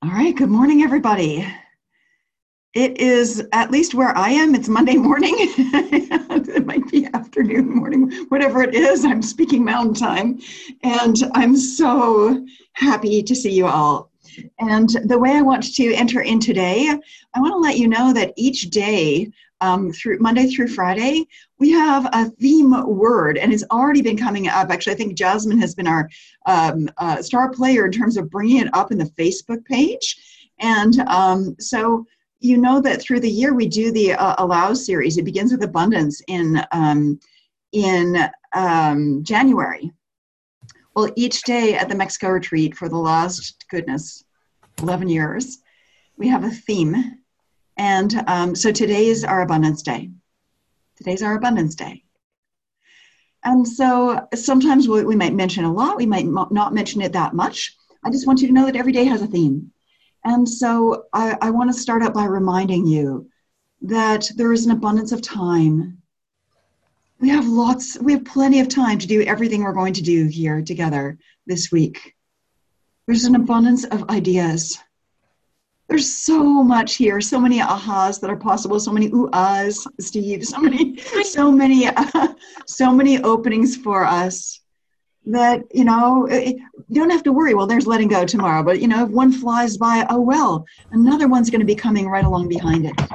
All right, good morning, everybody. It is, at least where I am, it's Monday morning. It might be afternoon, morning, whatever it is. I'm speaking Mountain Time, and I'm so happy to see you all. And the way I want to enter in today, I want to let you know that each day, through Monday through Friday, we have a theme word, and it's already been coming up. Actually, I think Jasmine has been our star player in terms of bringing it up in the Facebook page. And so you know that through the year we do the Allow series. It begins with abundance in January. Well, each day at the Mexico retreat for the last, 11 years, we have a theme. And so today is our Abundance Day. Today's our Abundance Day. And so sometimes we might mention a lot, we might not mention it that much. I just want you to know that every day has a theme. And so I want to start out by reminding you that there is an abundance of time. We have plenty of time to do everything we're going to do here together this week. There's an abundance of ideas. There's so much here, so many ahas that are possible, so many ooh-ahs, Steve, so many openings for us that, you don't have to worry, well, there's letting go tomorrow, but, if one flies by, oh, well, another one's going to be coming right along behind it.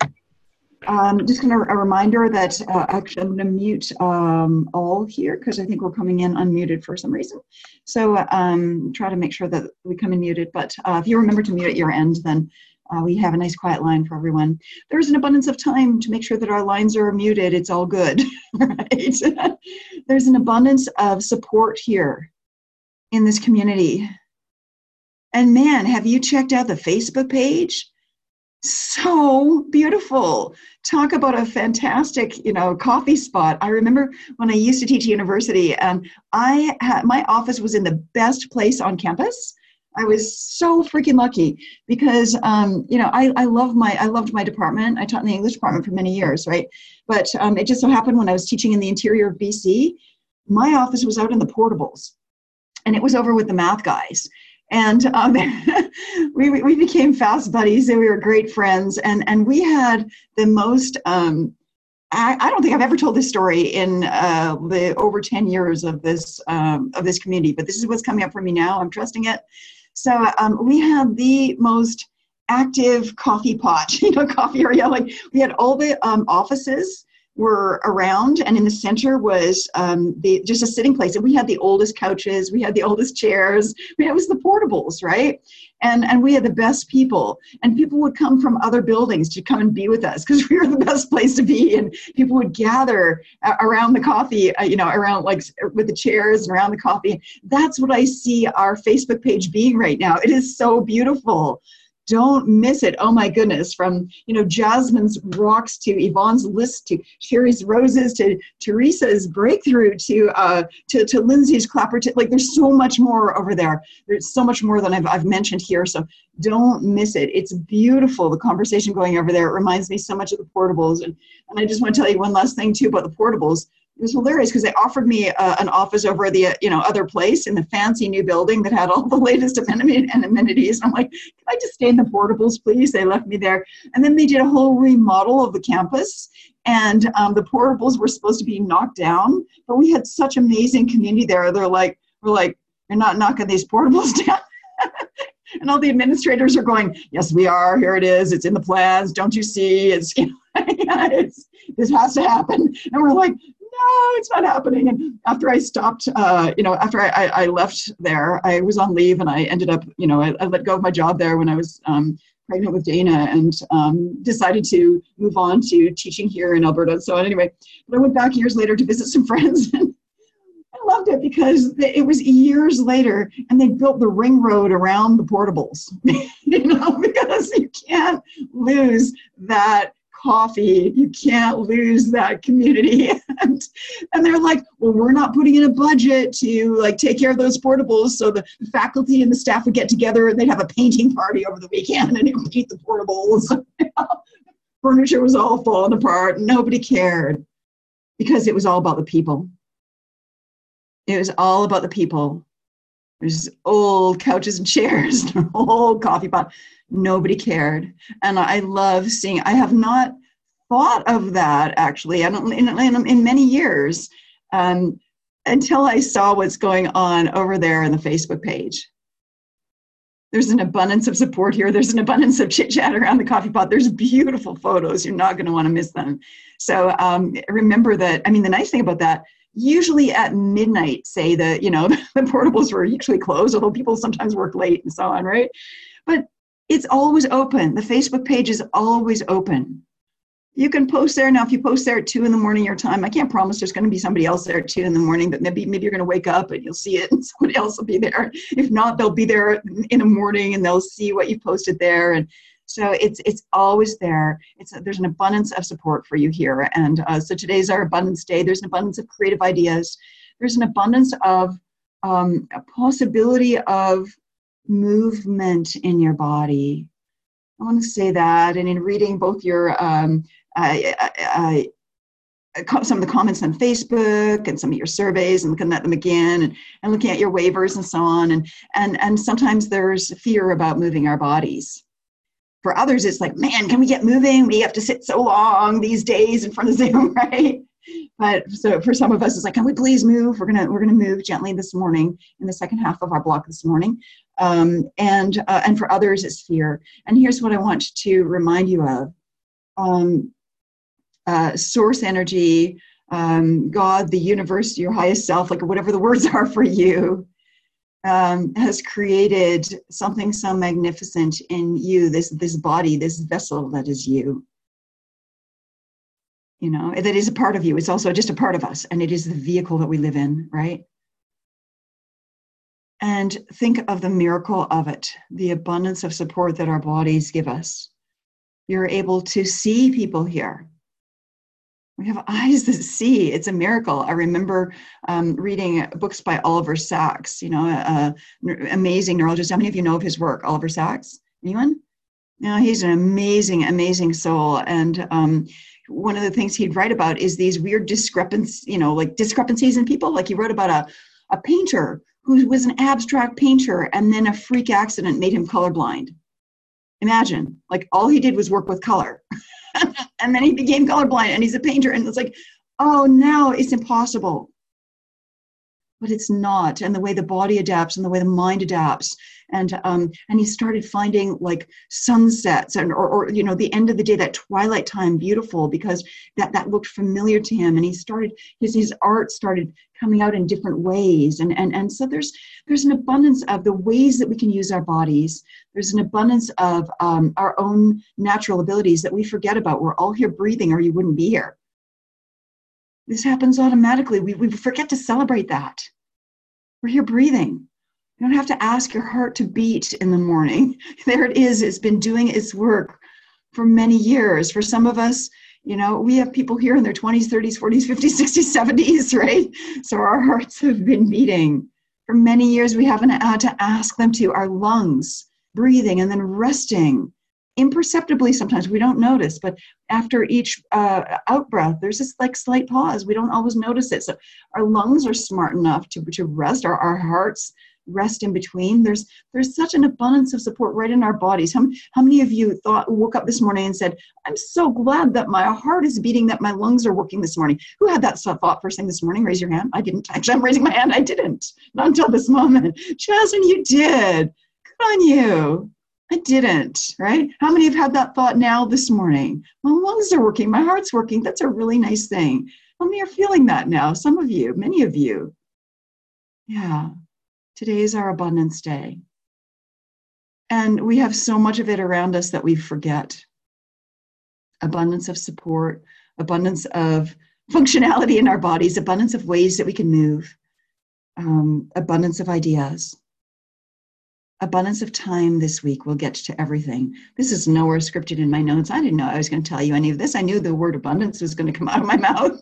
Just a reminder that actually I'm going to mute all here because I think we're coming in unmuted for some reason. So try to make sure that we come in muted. But if you remember to mute at your end, then we have a nice quiet line for everyone. There's an abundance of time to make sure that our lines are muted. It's all good, right? There's an abundance of support here in this community. And man, have you checked out the Facebook page? So beautiful. Talk about a fantastic, coffee spot. I remember when I used to teach at university, and my office was in the best place on campus. I was so freaking lucky because, I loved my department. I taught in the English department for many years, right? But it just so happened when I was teaching in the interior of BC, my office was out in the portables, and it was over with the math guys. And we became fast buddies, and we were great friends. And we had the most, I don't think I've ever told this story in the over 10 years of this community, but this is what's coming up for me now. I'm trusting it. So we had the most active coffee pot, coffee area. Like we had all the offices were around, and in the center was just a sitting place. And we had the oldest couches, we had the oldest chairs. It was the portables, right? And we had the best people. And people would come from other buildings to come and be with us because we were the best place to be. And people would gather around the coffee, around like with the chairs and around the coffee. That's what I see our Facebook page being right now. It is so beautiful. Don't miss it. Oh my goodness. From, Jasmine's rocks to Yvonne's list to Sherry's roses to Teresa's breakthrough to Lindsay's clapper. Like there's so much more over there. There's so much more than I've mentioned here. So don't miss it. It's beautiful. The conversation going over there. It reminds me so much of the portables. And I just want to tell you one last thing too about the portables. It was hilarious because they offered me an office over at the other place in the fancy new building that had all the latest amenities. And I'm like, can I just stay in the portables, please? They left me there. And then they did a whole remodel of the campus. And the portables were supposed to be knocked down. But we had such amazing community there. We're like, you're not knocking these portables down. And all the administrators are going, yes, we are. Here it is. It's in the plans. Don't you see? This has to happen. And we're like, no, it's not happening. And after I stopped, after I left there, I was on leave, and I ended up, I let go of my job there when I was pregnant with Dana, and decided to move on to teaching here in Alberta. So anyway, but I went back years later to visit some friends, and I loved it because it was years later, and they built the ring road around the portables, because you can't lose that coffee. You can't lose that community. And they're like, well, we're not putting in a budget to take care of those portables. So the faculty and the staff would get together and they'd have a painting party over the weekend and they'd paint the portables. Furniture was all falling apart. Nobody cared because it was all about the people. It was all about the people. There's old couches and chairs, an old coffee pot. Nobody cared. And I love seeing, I have not thought of that actually in many years until I saw what's going on over there in the Facebook page. There's an abundance of support here. There's an abundance of chit chat around the coffee pot. There's beautiful photos. You're not going to want to miss them. So remember that. I mean, the nice thing about that, usually at midnight, say that, you know, the portables were usually closed, although people sometimes work late and so on, right? But it's always open. The Facebook page is always open. You can post there. Now, if you post there at 2 a.m. your time, I can't promise there's going to be somebody else there at 2 a.m, but maybe you're going to wake up and you'll see it and somebody else will be there. If not, they'll be there in the morning and they'll see what you posted there. And so it's always there. There's an abundance of support for you here. And so today's our Abundance Day. There's an abundance of creative ideas. There's an abundance of a possibility of movement in your body. I want to say that. And in reading both your some of the comments on Facebook and some of your surveys and looking at them again and looking at your waivers and so on. And sometimes there's fear about moving our bodies. For others, it's like, man, can we get moving? We have to sit so long these days in front of Zoom, right? But so for some of us, it's like, can we please move? We're gonna move gently this morning in the second half of our block this morning. And for others, it's fear. And here's what I want to remind you of. Source energy, God, the universe, your highest self, like whatever the words are for you, has created something so magnificent in you, this body, this vessel that is you. You know, that is a part of you. It's also just a part of us, and it is the vehicle that we live in, right? And think of the miracle of it, the abundance of support that our bodies give us. You're able to see people here. We have eyes that see. It's a miracle. I remember reading books by Oliver Sacks, you know, amazing neurologist. How many of you know of his work, Oliver Sacks? Anyone? No, he's an amazing, amazing soul. And one of the things he'd write about is these weird discrepancies, you know, like discrepancies in people. Like he wrote about a painter who was an abstract painter, and then a freak accident made him colorblind. Imagine, like all he did was work with color. And then he became colorblind, and he's a painter, and it's like, oh, now it's impossible. But it's not. And the way the body adapts and the way the mind adapts. And he started finding like sunsets or you know, the end of the day, that twilight time beautiful, because that looked familiar to him. And he started, his art started coming out in different ways. And so there's an abundance of the ways that we can use our bodies. There's an abundance of our own natural abilities that we forget about. We're all here breathing, or you wouldn't be here. This happens automatically. We forget to celebrate that. We're here breathing. You don't have to ask your heart to beat in the morning. There it is. It's been doing its work for many years. For some of us, you know, we have people here in their 20s, 30s, 40s, 50s, 60s, 70s, right? So our hearts have been beating. For many years, we haven't had to ask them to. Our lungs breathing and then resting. Imperceptibly, sometimes we don't notice, but after each out breath, there's this like slight pause. We don't always notice it. So our lungs are smart enough to rest. Our hearts rest in between. There's such an abundance of support right in our bodies. How many of you woke up this morning and said, I'm so glad that my heart is beating, that my lungs are working this morning? Who had that thought first thing this morning? Raise your hand. I didn't. Actually, I'm raising my hand. I didn't. Not until this moment. Jasmine, you did. Good on you. I didn't, right? How many have had that thought now this morning? My lungs are working, my heart's working. That's a really nice thing. How many are feeling that now? Some of you, many of you. Yeah, today is our Abundance Day. And we have so much of it around us that we forget. Abundance of support, abundance of functionality in our bodies, abundance of ways that we can move, abundance of ideas. Abundance of time this week. We'll get to everything. This is nowhere scripted in my notes. I didn't know I was going to tell you any of this. I knew the word abundance was going to come out of my mouth.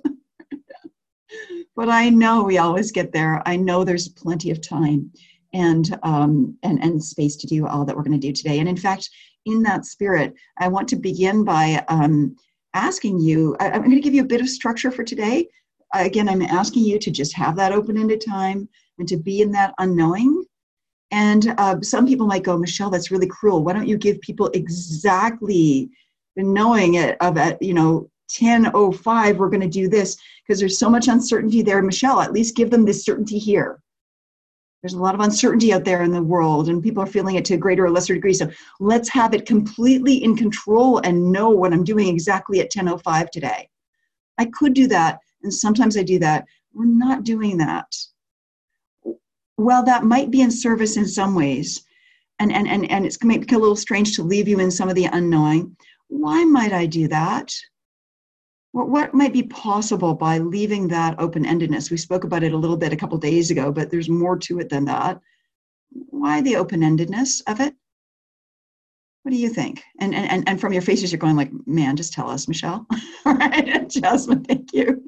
But I know we always get there. I know there's plenty of time and space to do all that we're going to do today. And in fact, in that spirit, I want to begin by asking you, I'm going to give you a bit of structure for today. Again, I'm asking you to just have that open-ended time and to be in that unknowing. And some people might go, Michelle, that's really cruel. Why don't you give people exactly the knowing it of, 10:05, we're going to do this, because there's so much uncertainty there. Michelle, at least give them this certainty here. There's a lot of uncertainty out there in the world, and people are feeling it to a greater or lesser degree. So let's have it completely in control and know what I'm doing exactly at 10:05 today. I could do that, and sometimes I do that. We're not doing that. Well, that might be in service in some ways, and it's going to make it a little strange to leave you in some of the unknowing. Why might I do that? What might be possible by leaving that open-endedness? We spoke about it a little bit a couple days ago, but there's more to it than that. Why the open-endedness of it? What do you think? And from your faces, you're going like, man, just tell us, Michelle. All right, Jasmine, thank you.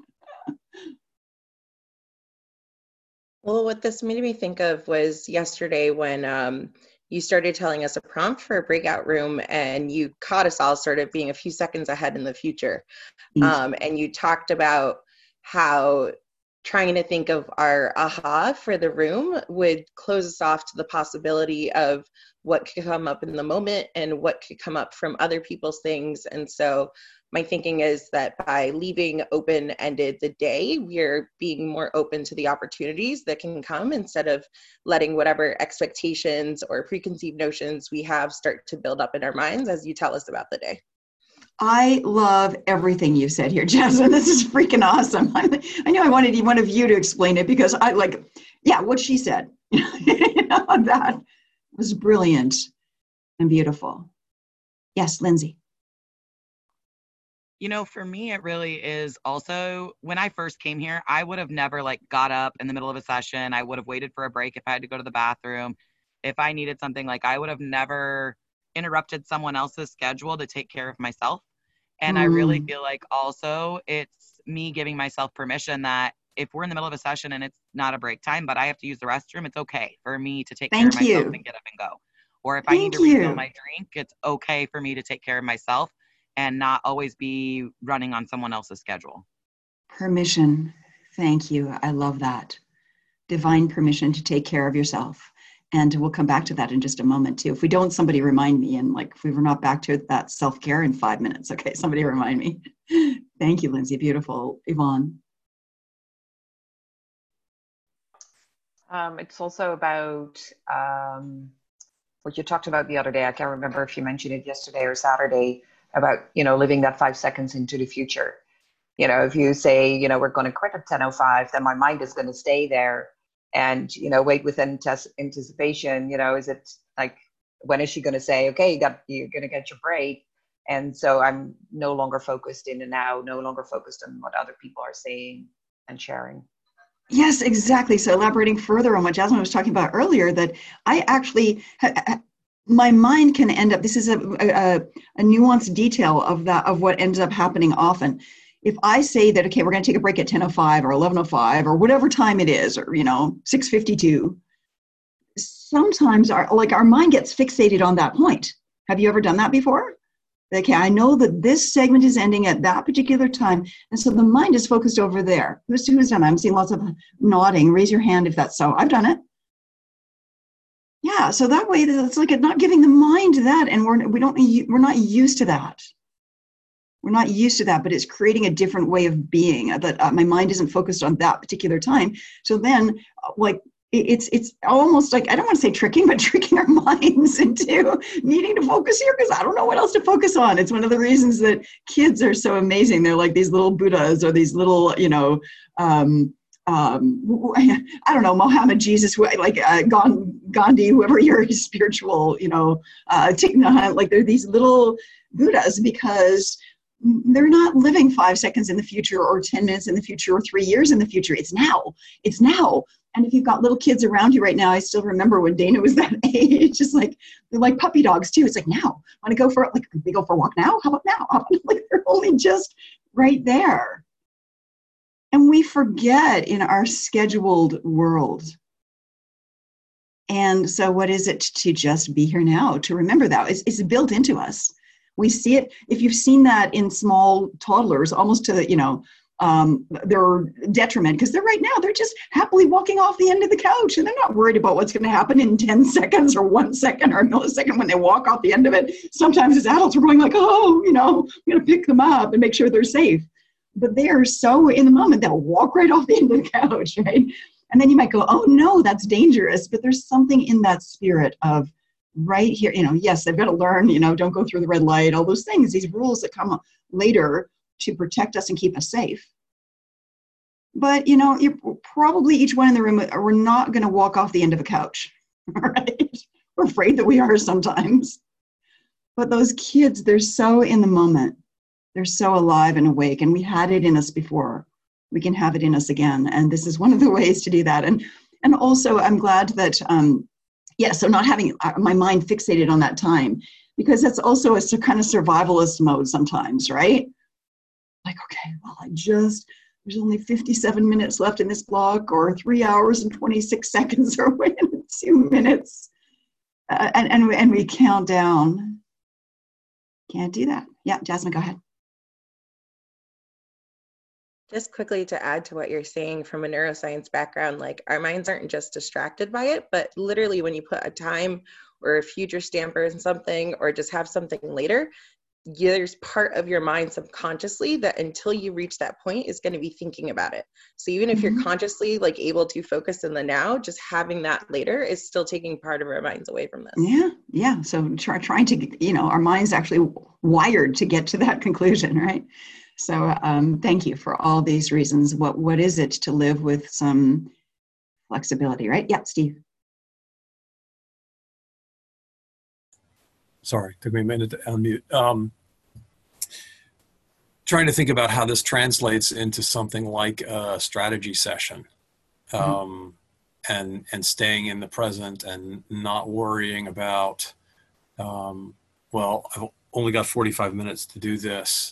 Well, what this made me think of was yesterday when you started telling us a prompt for a breakout room, and you caught us all sort of being a few seconds ahead in the future. And you talked about how trying to think of our aha for the room would close us off to the possibility of what could come up in the moment and what could come up from other people's things. And so my thinking is that by leaving open-ended the day, we're being more open to the opportunities that can come, instead of letting whatever expectations or preconceived notions we have start to build up in our minds as you tell us about the day. I love everything you said here, Jasmine. This is freaking awesome. I knew I wanted one of you to explain it, because I what she said. That was brilliant and beautiful. Yes, Lindsay. For me, it really is also, when I first came here, I would have never got up in the middle of a session. I would have waited for a break if I had to go to the bathroom. If I needed something, I would have never interrupted someone else's schedule to take care of myself. And I really feel like also it's me giving myself permission that if we're in the middle of a session and it's not a break time, but I have to use the restroom, it's okay for me to take care of myself and get up and go. Or if I need to refill my drink, it's okay for me to take care of myself and not always be running on someone else's schedule. Permission. Thank you. I love that. Divine permission to take care of yourself. And we'll come back to that in just a moment too. If we don't, somebody remind me. And if we were not back to that self-care in 5 minutes. Okay, somebody remind me. Thank you, Lindsay. Beautiful. Yvonne. It's also about what you talked about the other day. I can't remember if you mentioned it yesterday or Saturday, about, living that 5 seconds into the future. If you say, we're going to quit at 10:05, then my mind is going to stay there and, wait with anticipation. Is it when is she going to say, okay, you're going to get your break? And so I'm no longer focused in the now, no longer focused on what other people are saying and sharing. Yes, exactly. So elaborating further on what Jasmine was talking about earlier, that I actually, my mind can end up, this is a nuanced detail of what ends up happening often. If I say that, okay, we're going to take a break at 10:05 or 11:05 or whatever time it is, or, 6:52, sometimes our mind gets fixated on that point. Have you ever done that before? Okay, I know that this segment is ending at that particular time, and so the mind is focused over there. Who's done that? I'm seeing lots of nodding. Raise your hand if that's so. I've done it. Yeah, so that way it's not giving the mind that, and we're not used to that. We're not used to that, but it's creating a different way of being. That my mind isn't focused on that particular time. So then, it's almost I don't want to say tricking, but tricking our minds into needing to focus here because I don't know what else to focus on. It's one of the reasons that kids are so amazing. They're like these little Buddhas or these little, I don't know, Mohammed, Jesus, Gandhi, whoever your spiritual, Thich Nhat Hanh, they're these little Buddhas because they're not living 5 seconds in the future or 10 minutes in the future or 3 years in the future. It's now. It's now. And if you've got little kids around you right now, I still remember when Dana was that age, just they're like puppy dogs too. It's now. Want to go for they go for a walk now? How about now? They're only just right there. And we forget in our scheduled world. And so what is it to just be here now? To remember that it's built into us. We see it. If you've seen that in small toddlers, almost to their detriment, because they're just happily walking off the end of the couch, and they're not worried about what's going to happen in 10 seconds or 1 second or a millisecond when they walk off the end of it. Sometimes as adults, we're going like, oh, I'm going to pick them up and make sure they're safe. But they are so in the moment, they'll walk right off the end of the couch, right? And then you might go, oh no, that's dangerous. But there's something in that spirit of right here, yes, they've got to learn, don't go through the red light, all those things, these rules that come later to protect us and keep us safe. But, you're probably each one in the room, we're not going to walk off the end of a couch, right? We're afraid that we are sometimes. But those kids, they're so in the moment. They're so alive and awake, and we had it in us before. We can have it in us again, and this is one of the ways to do that. And also, I'm glad that, so not having my mind fixated on that time, because that's also a kind of survivalist mode sometimes, right? Like, okay, well, there's only 57 minutes left in this block, or 3 hours and 26 seconds, or 2 minutes, and we count down. Can't do that. Yeah, Jasmine, go ahead. Just quickly to add to what you're saying from a neuroscience background, like our minds aren't just distracted by it, but literally when you put a time or a future stamper in something, or just have something later, there's part of your mind subconsciously that until you reach that point is going to be thinking about it. So even if you're consciously like able to focus in the now, just having that later is still taking part of our minds away from this. Yeah. So trying to, our mind's actually wired to get to that conclusion, right? So thank you for all these reasons. What is it to live with some flexibility, right? Yeah, Steve. Sorry, took me a minute to unmute. Trying to think about how this translates into something like a strategy session, and staying in the present and not worrying about, I've only got 45 minutes to do this.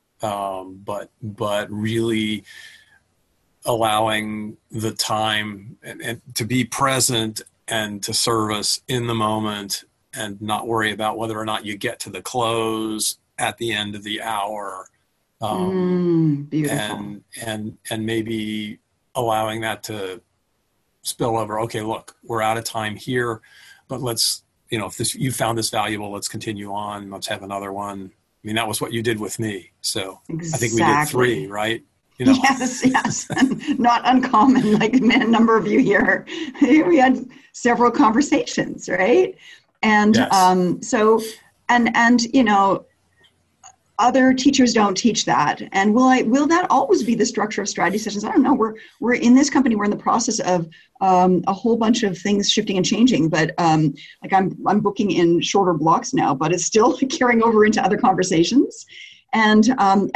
But really allowing the time and to be present and to serve us in the moment, and not worry about whether or not you get to the close at the end of the hour. Beautiful. And maybe allowing that to spill over. Okay, look, we're out of time here, but let's, if you found this valuable, let's continue on. Let's have another one. I mean, that was what you did with me. So exactly. I think we did 3, right? Yes. And not uncommon, like a number of you here. We had several conversations, right? And yes. Other teachers don't teach that. And will that always be the structure of strategy sessions? I don't know. We're in this company, we're in the process of a whole bunch of things shifting and changing, but I'm booking in shorter blocks now, but it's still carrying over into other conversations. And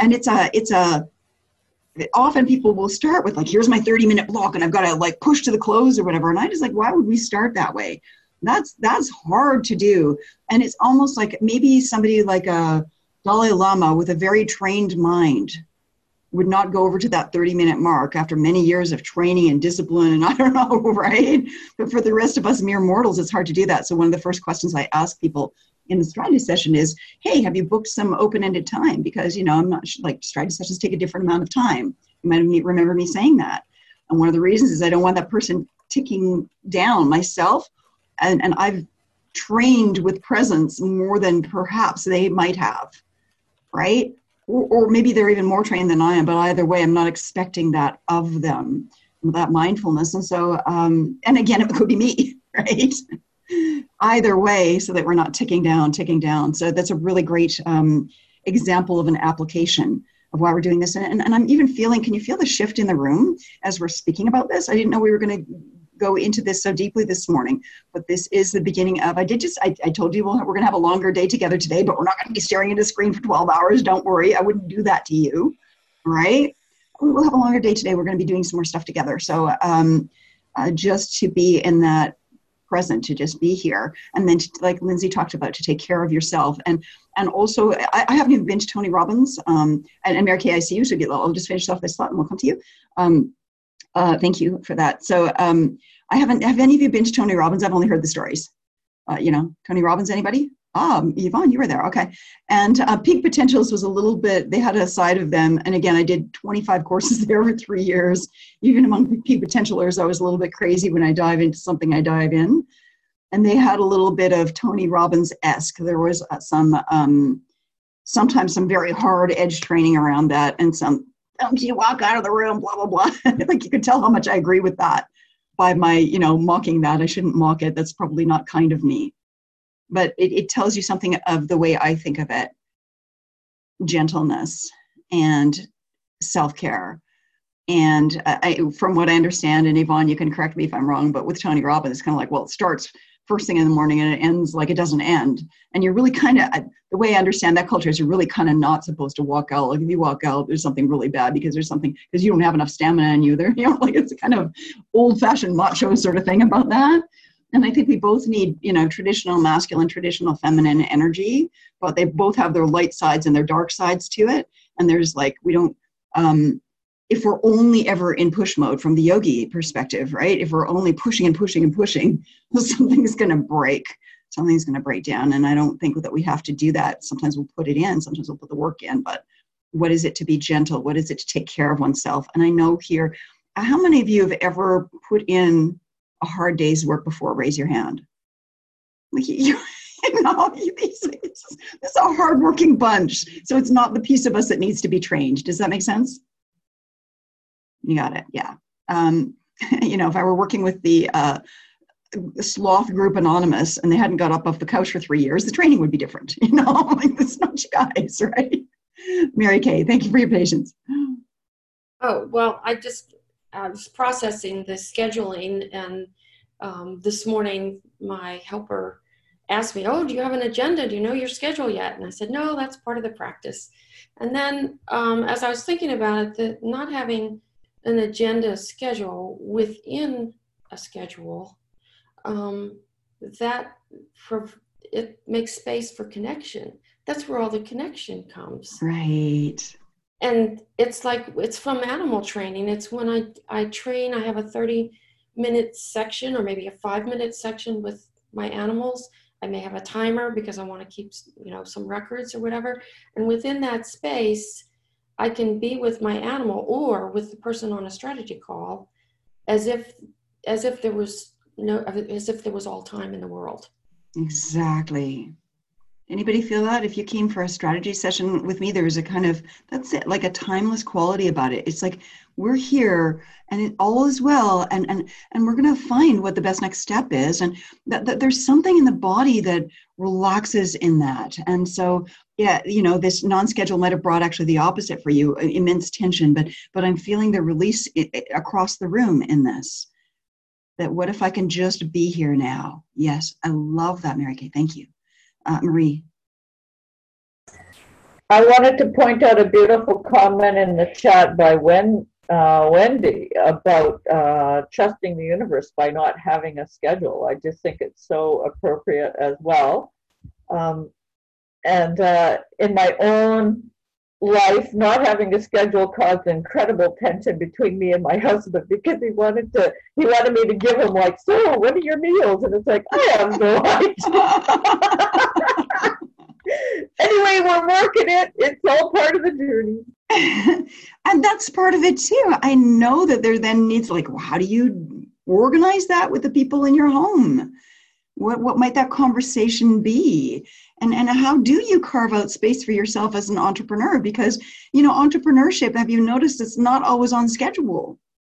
often people will start with like, here's my 30-minute block and I've got to like push to the close or whatever. And I just like, why would we start that way? That's hard to do. And it's almost like maybe somebody like a Dalai Lama with a very trained mind would not go over to that 30-minute mark after many years of training and discipline, and I don't know, right? But for the rest of us mere mortals, it's hard to do that. So one of the first questions I ask people in the strategy session is, hey, have you booked some open-ended time? Because, I'm not like strategy sessions take a different amount of time. You might remember me saying that. And one of the reasons is I don't want that person ticking down myself. And I've trained with presence more than perhaps they might have, right? Or maybe they're even more trained than I am, but either way, I'm not expecting that of them, that mindfulness. And so, and again, it could be me, right? Either way, so that we're not ticking down. So that's a really great example of an application of why we're doing this. And I'm even feeling, can you feel the shift in the room as we're speaking about this? I didn't know we were going to go into this so deeply this morning, but this is the beginning of, I told you we're going to have a longer day together today, but we're not going to be staring at a screen for 12 hours. Don't worry. I wouldn't do that to you. Right? We will have a longer day today. We're going to be doing some more stuff together. So just to be in that present, to just be here. And then like Lindsay talked about, to take care of yourself. And also, I haven't even been to Tony Robbins and Mary Kay, I see you. So I'll just finish off this thought and we'll come to you. Thank you for that. So have any of you been to Tony Robbins? I've only heard the stories. Tony Robbins, anybody? Yvonne, you were there. Okay. And Peak Potentials was a little bit, they had a side of them. And again, I did 25 courses there for 3 years. Even among Peak Potentialers, I was a little bit crazy when I dive into something I dive in. And they had a little bit of Tony Robbins-esque. There was sometimes some very hard edge training around that, and some, don't you walk out of the room, blah, blah, blah. Like you could tell how much I agree with that by my, mocking that. I shouldn't mock it. That's probably not kind of me. But it tells you something of the way I think of it. Gentleness and self-care. And from what I understand, and Yvonne, you can correct me if I'm wrong, but with Tony Robbins, it's kind of like, well, it starts first thing in the morning and it ends like it doesn't end. And you're really kind of, the way I understand that culture is you're really kind of not supposed to walk out. Like if you walk out, there's something really bad because you don't have enough stamina in you there. Like it's a kind of old-fashioned macho sort of thing about that. And I think we both need, traditional masculine, traditional feminine energy, but they both have their light sides and their dark sides to it. And there's like, we don't, if we're only ever in push mode from the yogi perspective, right? If we're only pushing and pushing and pushing, something's going to break. Something's going to break down. And I don't think that we have to do that. Sometimes we'll put it in, sometimes we'll put the work in, but what is it to be gentle? What is it to take care of oneself? And I know here, how many of you have ever put in a hard day's work before? Raise your hand. Like it's a hardworking bunch. So it's not the piece of us that needs to be trained. Does that make sense? You got it. Yeah. If I were working with the sloth group Anonymous and they hadn't got up off the couch for 3 years, the training would be different. Like it's not you guys, right? Mary Kay, thank you for your patience. Oh, well, I was processing the scheduling, and this morning my helper asked me, "Oh, do you have an agenda? Do you know your schedule yet?" And I said, "No, that's part of the practice." And then as I was thinking about it, that not having an agenda schedule within a schedule, it makes space for connection. That's where all the connection comes. Right. And it's from animal training. It's when I train, I have a 30-minute section or maybe a 5-minute section with my animals. I may have a timer because I want to keep, some records or whatever. And within that space, I can be with my animal or with the person on a strategy call as if there was all time in the world. Exactly. Anybody feel that? If you came for a strategy session with me, there was a kind of, that's it, like a timeless quality about it. It's like, we're here and all is well. And we're going to find what the best next step is. And that there's something in the body that relaxes in that. And so, yeah, this non-schedule might have brought actually the opposite for you, immense tension, but I'm feeling the release across the room in this. That what if I can just be here now? Yes, I love that, Mary Kay. Thank you. Marie. I wanted to point out a beautiful comment in the chat by Wendy about trusting the universe by not having a schedule. I just think it's so appropriate as well. And in my own life, not having a schedule caused incredible tension between me and my husband because he wanted me to give him like, so what are your meals? And it's like, I have no idea. Anyway, we're working it. It's all part of the journey. And that's part of it too. I know that there then needs how do you organize that with the people in your home? What might that conversation be? And how do you carve out space for yourself as an entrepreneur? Because, entrepreneurship, have you noticed it's not always on schedule?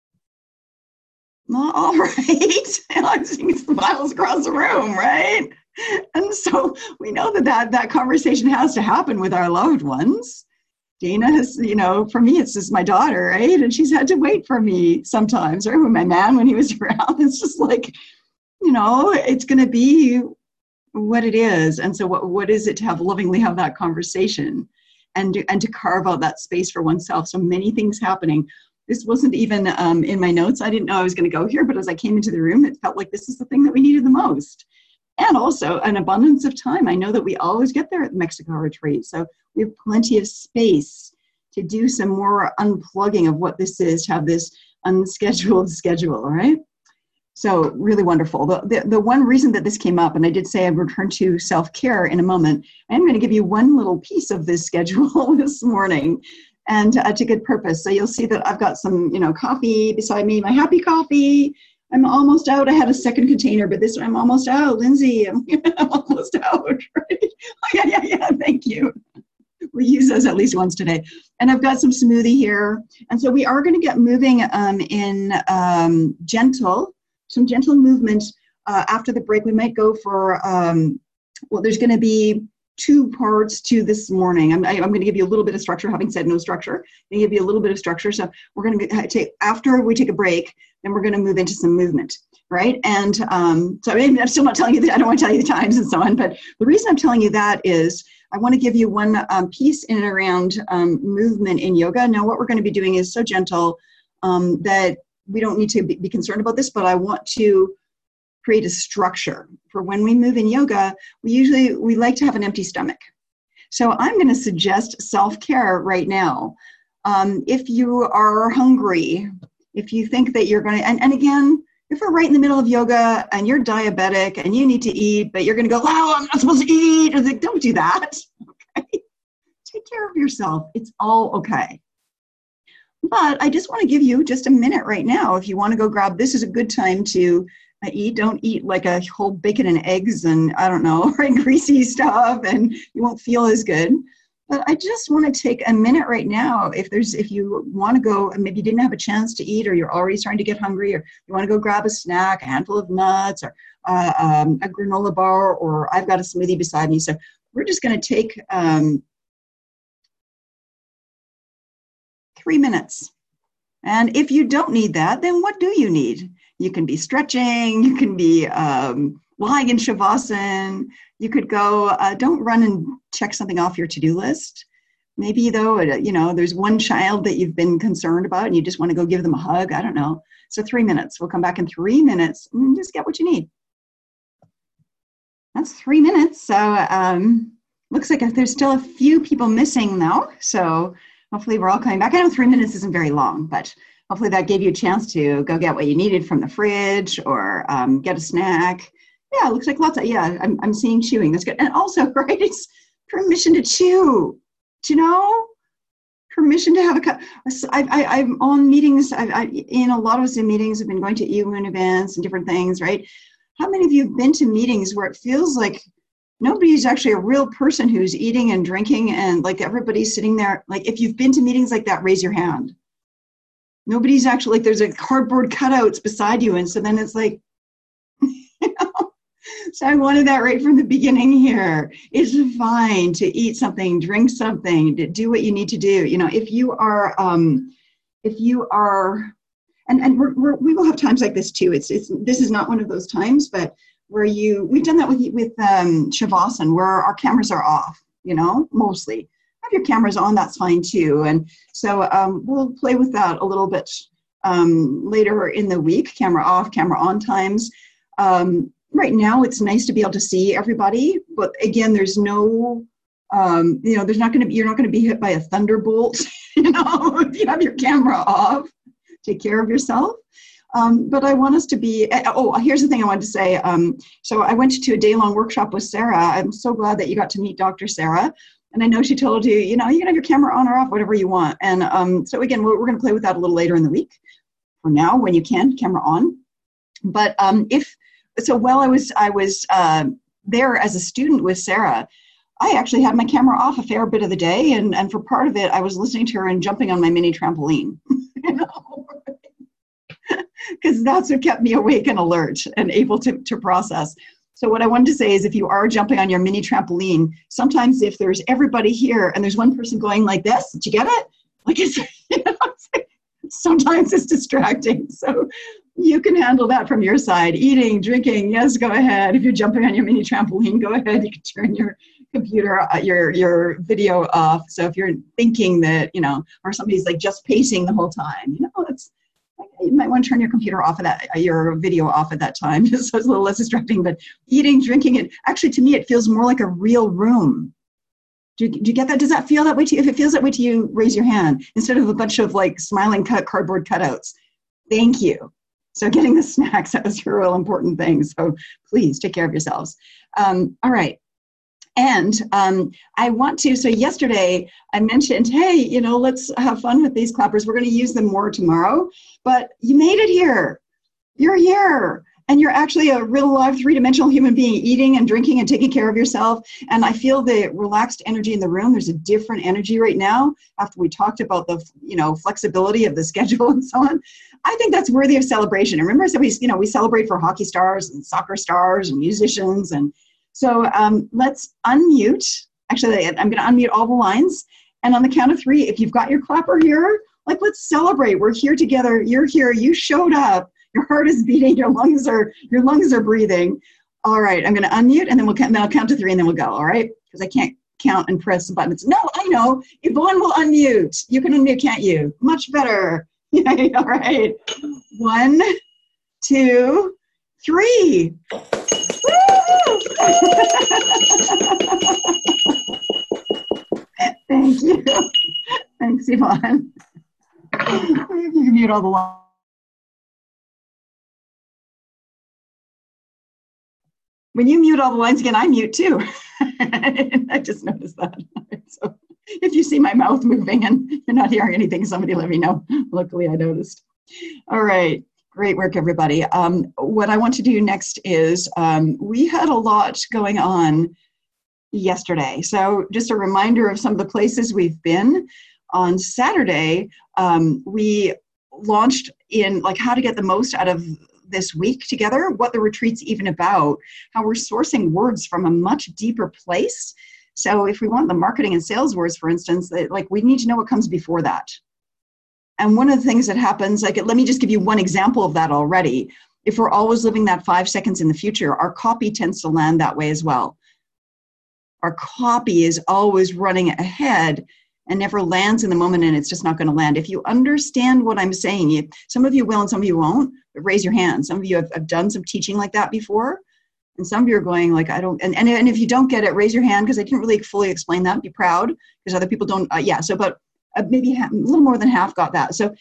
Not all right. I'm seeing smiles across the room, right? And so we know that conversation has to happen with our loved ones. Dana has, for me, it's just my daughter, right? And she's had to wait for me sometimes, or my man when he was around. It's just like, it's going to be what it is. And so what is it to lovingly have that conversation and to carve out that space for oneself? So many things happening. This wasn't even in my notes. I didn't know I was going to go here, but as I came into the room, it felt like this is the thing that we needed the most. And also an abundance of time. I know that we always get there at the Mexico retreat. So we have plenty of space to do some more unplugging of what this is, to have this unscheduled schedule, right? So really wonderful. The one reason that this came up, and I did say I'd return to self-care in a moment, I'm going to give you one little piece of this schedule this morning, and to good purpose. So you'll see that I've got some, coffee beside me, my happy coffee. I'm almost out. I had a second container, but this one I'm almost out. Lindsay, I'm almost out. Right? Oh, yeah. Thank you. We use those at least once today. And I've got some smoothie here. And so we are going to get moving in some gentle movement after the break. We might go for, there's going to be 2 parts to this morning. I'm going to give you a little bit of structure, having said no structure. I'm going to give you a little bit of structure. So we're going to take, after we take a break, then we're going to move into some movement, right? And so I'm still not telling you that, I don't want to tell you the times and so on, but the reason I'm telling you that is I want to give you one piece in and around movement in yoga. Now, what we're going to be doing is so gentle that we don't need to be concerned about this, but I want to create a structure for when we move in yoga. We like to have an empty stomach. So I'm going to suggest self-care right now. If you are hungry, if you think that you're going to, and again, if we're right in the middle of yoga and you're diabetic and you need to eat, but you're going to go, wow, I'm not supposed to eat. Or like, don't do that. Okay. Take care of yourself. It's all okay. But I just want to give you just a minute right now. If you want to go grab, this is a good time to eat. Don't eat like a whole bacon and eggs and I don't know, right, greasy stuff, and you won't feel as good. But I just want to take a minute right now. If you want to go, and maybe you didn't have a chance to eat, or you're already starting to get hungry, or you want to go grab a snack, a handful of nuts, or a granola bar, or I've got a smoothie beside me. So we're just going to take 3 minutes. And if you don't need that, then what do you need? You can be stretching, you can be lying in Shavasana, you could go, don't run and check something off your to-do list. Maybe though, there's one child that you've been concerned about and you just want to go give them a hug, I don't know. So 3 minutes, we'll come back in 3 minutes and just get what you need. That's 3 minutes. So looks like there's still a few people missing though. So hopefully we're all coming back. I know 3 minutes isn't very long, but hopefully that gave you a chance to go get what you needed from the fridge or get a snack. Yeah, it looks like lots of, I'm seeing chewing. That's good. And also, right, it's permission to chew. Do you know? Permission to have a cup. I'm on meetings. In a lot of Zoom meetings, I've been going to e-moon events and different things, right? How many of you have been to meetings where it feels like nobody's actually a real person who's eating and drinking and like everybody's sitting there? Like if you've been to meetings like that, raise your hand. Nobody's actually, like there's a cardboard cutouts beside you. And so then it's like, So I wanted that right from the beginning here. It's fine to eat something, drink something, to do what you need to do. If you are, and we will have times like this too. This is not one of those times, but where we've done that with Shavasana, where our cameras are off, mostly. Have your cameras on, that's fine too. And so we'll play with that a little bit later in the week, camera off, camera on times. Right now, it's nice to be able to see everybody, but again, there's no, you're not going to be hit by a thunderbolt, if you have your camera off. Take care of yourself. But I want us to be, here's the thing I wanted to say. So I went to a day-long workshop with Sarah. I'm so glad that you got to meet Dr. Sarah. And I know she told you, you can have your camera on or off, whatever you want. And so again, we're going to play with that a little later in the week. For now, when you can, camera on. But while I was there as a student with Sarah, I actually had my camera off a fair bit of the day. And for part of it, I was listening to her and jumping on my mini trampoline, because that's what kept me awake and alert and able to process. So what I wanted to say is if you are jumping on your mini trampoline, sometimes if there's everybody here and there's one person going like this, did you get it? Like sometimes it's distracting. So you can handle that from your side. Eating, drinking, yes, go ahead. If you're jumping on your mini trampoline, go ahead. You can turn your computer, your video off. So if you're thinking that, or somebody's like just pacing the whole time, you might want to turn your computer off your video off at that time, so it's a little less distracting. But eating, drinking, actually to me, it feels more like a real room. Do you get that? Does that feel that way to you? If it feels that way to you, raise your hand instead of a bunch of like smiling cardboard cutouts. Thank you. So getting the snacks, that was a real important thing. So please take care of yourselves. All right. And I want to, so yesterday I mentioned, hey, you know, let's have fun with these clappers. We're going to use them more tomorrow, but you made it here. You're here. And you're actually a real live three-dimensional human being, eating and drinking and taking care of yourself. And I feel the relaxed energy in the room. There's a different energy right now after we talked about the, you know, flexibility of the schedule and so on. I think that's worthy of celebration. And remember, so we celebrate for hockey stars and soccer stars and musicians. And so let's unmute. Actually, I'm going to unmute all the lines. And on the count of 3, if you've got your clapper here, like, let's celebrate. We're here together. You're here. You showed up. Your heart is beating, your lungs are breathing. All right, I'm going to unmute, and then I'll count to 3, and then we'll go. All right, because I can't count and press the buttons. No, I know. Yvonne will unmute. You can unmute, can't you? Much better. Yay, all right. 1, 2, 3. Thank you. Thanks, Yvonne. You can mute all the lines. When you mute all the lines again, I mute too. I just noticed that. So if you see my mouth moving and you're not hearing anything, somebody let me know. Luckily, I noticed. All right. Great work, everybody. What I want to do next is we had a lot going on yesterday. So just a reminder of some of the places we've been. On Saturday, we launched in like how to get the most out of this week together, what the retreat's even about, how we're sourcing words from a much deeper place. So if we want the marketing and sales words, for instance, like we need to know what comes before that. And one of the things that happens, like, let me just give you one example of that already. If we're always living that 5 seconds in the future, our copy tends to land that way as well. Our copy is always running ahead and never lands in the moment, and it's just not going to land. If you understand what I'm saying, some of you will and some of you won't, but raise your hand. Some of you have done some teaching like that before, and some of you are going like, I don't, and if you don't get it, raise your hand, because I didn't really fully explain that. Be proud, because other people don't, so about maybe a little more than half got that. So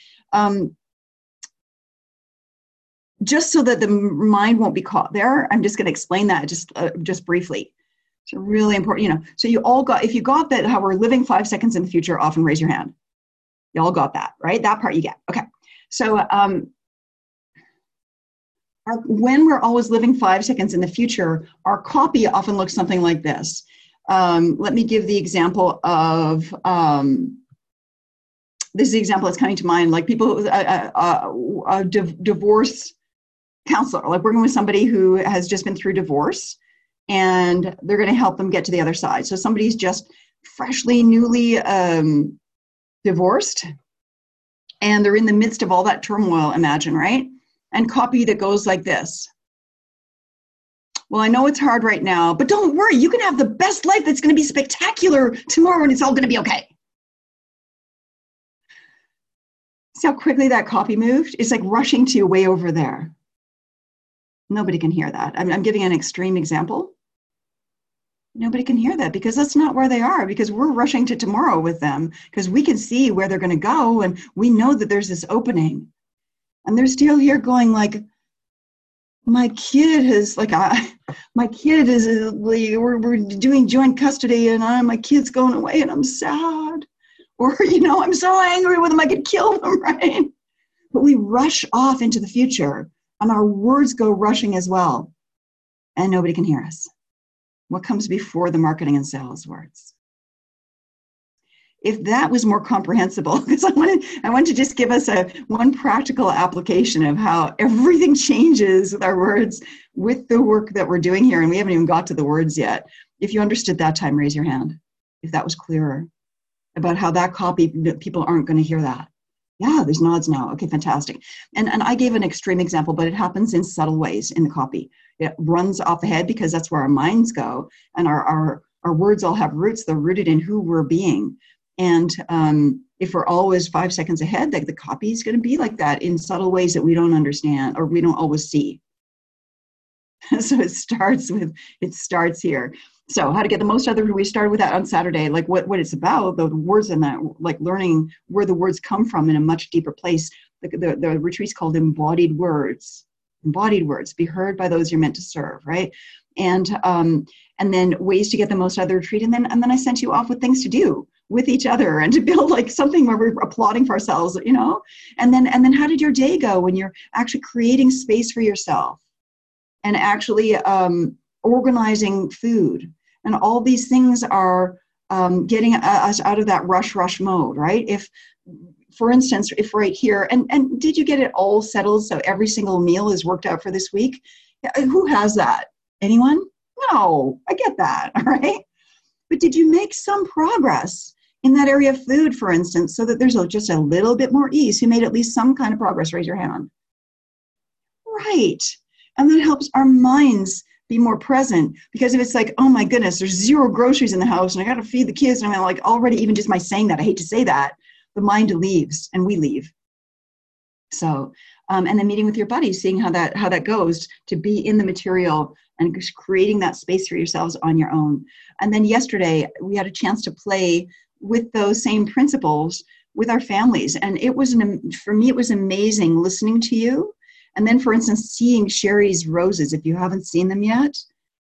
just so that the mind won't be caught there, I'm just going to explain that just briefly. It's really important, So you all got, if you got that, how we're living 5 seconds in the future, often raise your hand. You all got that, right? That part you get. Okay. So when we're always living 5 seconds in the future, our copy often looks something like this. Let me give the example of, this is the example that's coming to mind, like people, divorce counselor, like working with somebody who has just been through divorce, and they're going to help them get to the other side. So somebody's just freshly, newly divorced, and they're in the midst of all that turmoil, imagine, right? And copy that goes like this. Well, I know it's hard right now, but don't worry, you can have the best life that's going to be spectacular tomorrow, and it's all going to be okay. See how quickly that copy moved? It's like rushing to way over there. Nobody can hear that. I'm giving an extreme example. Nobody can hear that because that's not where they are, because we're rushing to tomorrow with them, because we can see where they're going to go, and we know that there's this opening. And they're still here going like, my kid is like, we're doing joint custody, and my kid's going away, and I'm sad. Or, I'm so angry with them, I could kill them, right? But we rush off into the future, and our words go rushing as well, and nobody can hear us. What comes before the marketing and sales words? If that was more comprehensible, because I want to just give us one practical application of how everything changes with our words, with the work that we're doing here, and we haven't even got to the words yet. If you understood that time, raise your hand. If that was clearer about how that copy, people aren't going to hear that. Yeah, there's nods now. Okay, fantastic. And I gave an extreme example, but it happens in subtle ways in the copy. It runs off the head because that's where our minds go, and our words all have roots. They're rooted in who we're being. And if we're always 5 seconds ahead, like the copy is going to be like that in subtle ways that we don't understand or we don't always see. So it starts here. So how to get the most out of it, we started with that on Saturday, like what it's about, the words in that, like learning where the words come from in a much deeper place. the retreat's called Embodied Words. Embodied words, be heard by those you're meant to serve, right? And then ways to get the most out of the retreat. And then I sent you off with things to do with each other and to build like something where we're applauding for ourselves, you know? And then how did your day go when you're actually creating space for yourself and actually organizing food? And all these things are getting us out of that rush mode, right? If, for instance, if right here, and did you get it all settled so every single meal is worked out for this week? Who has that? Anyone? No, I get that, all right? But did you make some progress in that area of food, for instance, so that there's just a little bit more ease? Who made at least some kind of progress? Raise your hand. Right. And that helps our minds be more present, because if it's like, oh my goodness, there's 0 groceries in the house and I got to feed the kids, and I'm like already, even just my saying that, I hate to say that, the mind leaves and we leave. So, and then meeting with your buddies, seeing how that goes, to be in the material and creating that space for yourselves on your own. And then yesterday we had a chance to play with those same principles with our families. And it was, for me, it was amazing listening to you. And then, for instance, seeing Sherry's roses, if you haven't seen them yet,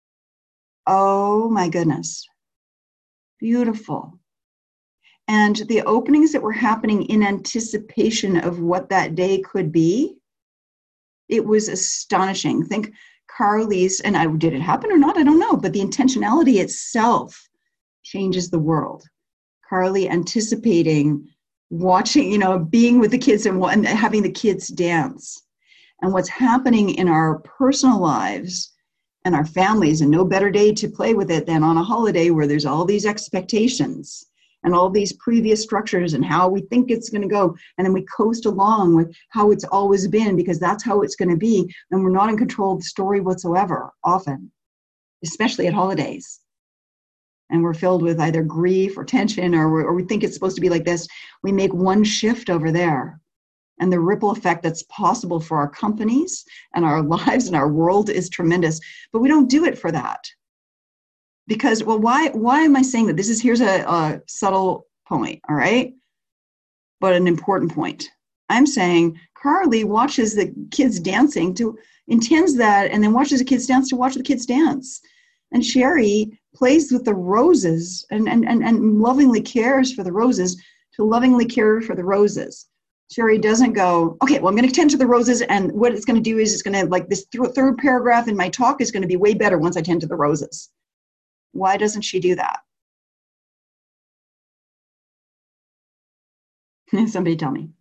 oh my goodness, beautiful. And the openings that were happening in anticipation of what that day could be, it was astonishing. Think Carly's, and did it happen or not? I don't know, but the intentionality itself changes the world. Carly anticipating, watching, you know, being with the kids and having the kids dance. And what's happening in our personal lives and our families, and no better day to play with it than on a holiday where there's all these expectations and all these previous structures and how we think it's going to go. And then we coast along with how it's always been, because that's how it's going to be. And we're not in control of the story whatsoever, often, especially at holidays. And we're filled with either grief or tension, or we think it's supposed to be like this. We make one shift over there, and the ripple effect that's possible for our companies and our lives and our world is tremendous. But we don't do it for that. Because, well, why am I saying that? Here's a subtle point, all right? But an important point. I'm saying Carly watches the kids dancing, intends that, and then watches the kids dance to watch the kids dance. And Sherry plays with the roses and lovingly cares for the roses to lovingly care for the roses. Sherry doesn't go, okay, well, I'm going to tend to the roses, and what it's going to do is it's going to, like, this third paragraph in my talk is going to be way better once I tend to the roses. Why doesn't she do that? Somebody tell me.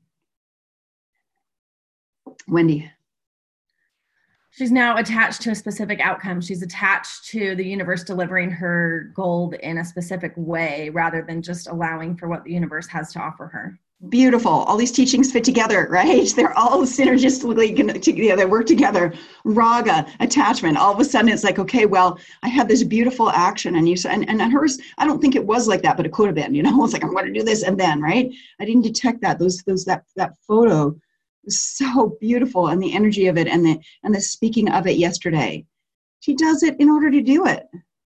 Wendy. She's now attached to a specific outcome. She's attached to the universe delivering her gold in a specific way, rather than just allowing for what the universe has to offer her. Beautiful. All these teachings fit together, right? They're all synergistically together, work together. Raga, attachment. All of a sudden it's like, okay, well, I had this beautiful action, and hers, I don't think it was like that, but it could have been, you know, it's like, I'm going to do this. And then, right? I didn't detect that. That photo was so beautiful, and the energy of it and the speaking of it yesterday. She does it in order to do it.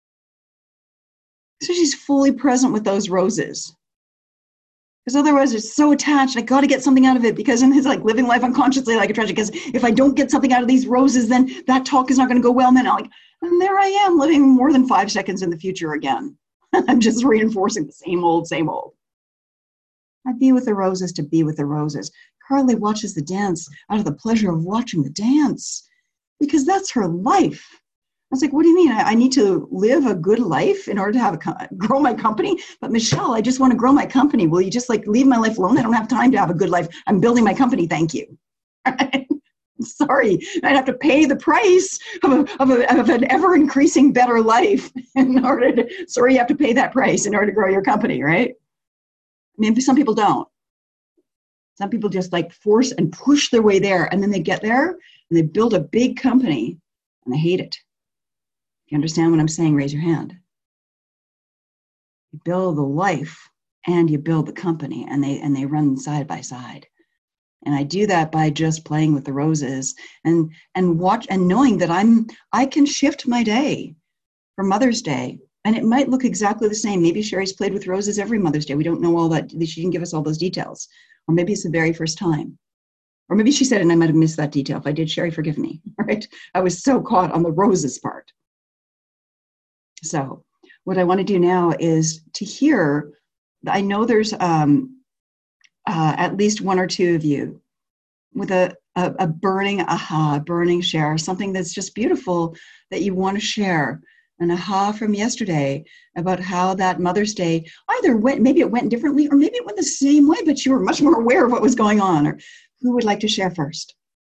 So she's fully present with those roses. Because otherwise it's so attached. I got to get something out of it, because it's like living life unconsciously like a treasure. Because if I don't get something out of these roses, then that talk is not going to go well. And there I am living more than 5 seconds in the future again. I'm just reinforcing the same old. I be with the roses to be with the roses. Carly watches the dance out of the pleasure of watching the dance, because that's her life. I was like, what do you mean? I need to live a good life in order to grow my company? But Michelle, I just want to grow my company. Will you just leave my life alone? I don't have time to have a good life. I'm building my company. Thank you. Sorry, I'd have to pay the price of an ever increasing better life in order to, you have to pay that price in order to grow your company, right? I mean, some people don't. Some people just force and push their way there, and then they get there and they build a big company and they hate it. You understand what I'm saying? Raise your hand. You build the life and you build the company, and they run side by side. And I do that by just playing with the roses and watch and knowing that I can shift my day for Mother's Day, and it might look exactly the same. Maybe Sherry's played with roses every Mother's Day. We don't know all that. She didn't give us all those details, or maybe it's the very first time. Or maybe she said, and I might have missed that detail. If I did, Sherry, forgive me, right? I was so caught on the roses part. So what I want to do now is to hear, I know there's at least one or two of you with a burning aha, burning share, something that's just beautiful that you want to share. An aha from yesterday about how that Mother's Day either went, maybe it went differently, or maybe it went the same way, but you were much more aware of what was going on. Or who would like to share first?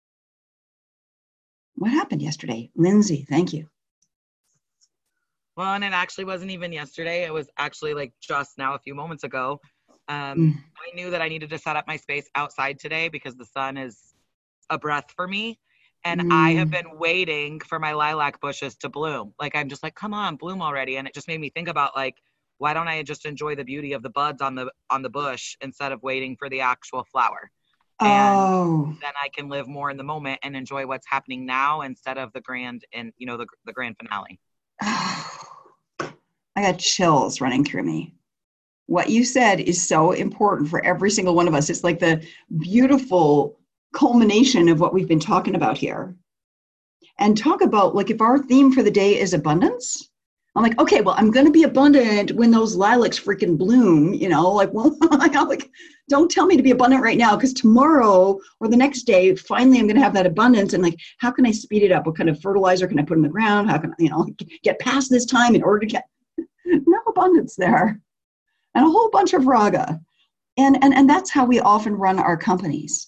What happened yesterday? Lindsay, thank you. Well, and it actually wasn't even yesterday. It was actually like just now, a few moments ago. I knew that I needed to set up my space outside today because the sun is a breath for me. And I have been waiting for my lilac bushes to bloom. Like, I'm just like, come on, bloom already. And it just made me think about, like, why don't I just enjoy the beauty of the buds on the bush instead of waiting for the actual flower? And then I can live more in the moment and enjoy what's happening now instead of the grand and, you know, the grand finale. I got chills running through me. What you said is so important for every single one of us. It's like the beautiful culmination of what we've been talking about here. And talk about, like, if our theme for the day is abundance, I'm like, okay, well, I'm going to be abundant when those lilacs freaking bloom, you know, like, well, like, don't tell me to be abundant right now, because tomorrow or the next day, finally, I'm going to have that abundance. And like, how can I speed it up? What kind of fertilizer can I put in the ground? How can I, you know, get past this time in order to get no abundance there, and a whole bunch of raga. And that's how we often run our companies.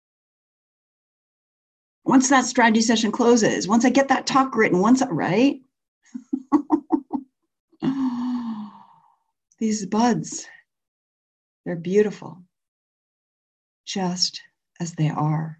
Once that strategy session closes, once I get that talk written, right? These buds, they're beautiful, just as they are.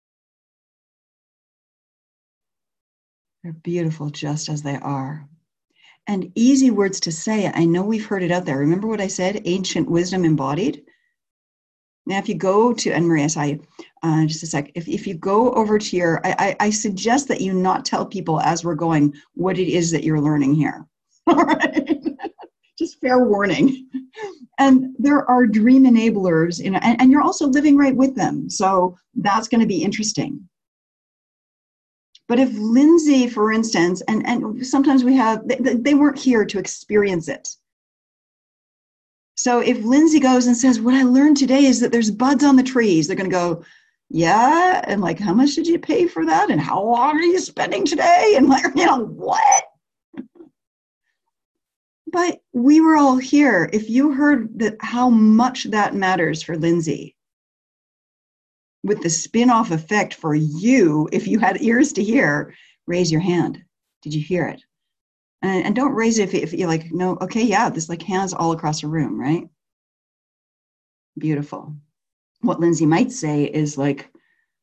They're beautiful just as they are. And easy words to say. I know we've heard it out there. Remember what I said? Ancient wisdom embodied. Now, if you go to, and Maria, just a sec, if you go over to your, I suggest that you not tell people as we're going what it is that you're learning here. All right? Just fair warning. And there are dream enablers, and you're also living right with them. So that's going to be interesting. But if Lindsay, for instance, and sometimes we have, they weren't here to experience it. So if Lindsay goes and says, what I learned today is that there's buds on the trees, they're going to go, yeah, and like, how much did you pay for that? And how long are you spending today? And like, you know, what? But we were all here. If you heard that, how much that matters for Lindsay, with the spin-off effect for you, if you had ears to hear, raise your hand. Did you hear it? And don't raise it if you're like, no, okay, yeah, this like hands all across the room, right? Beautiful. What Lindsay might say is like,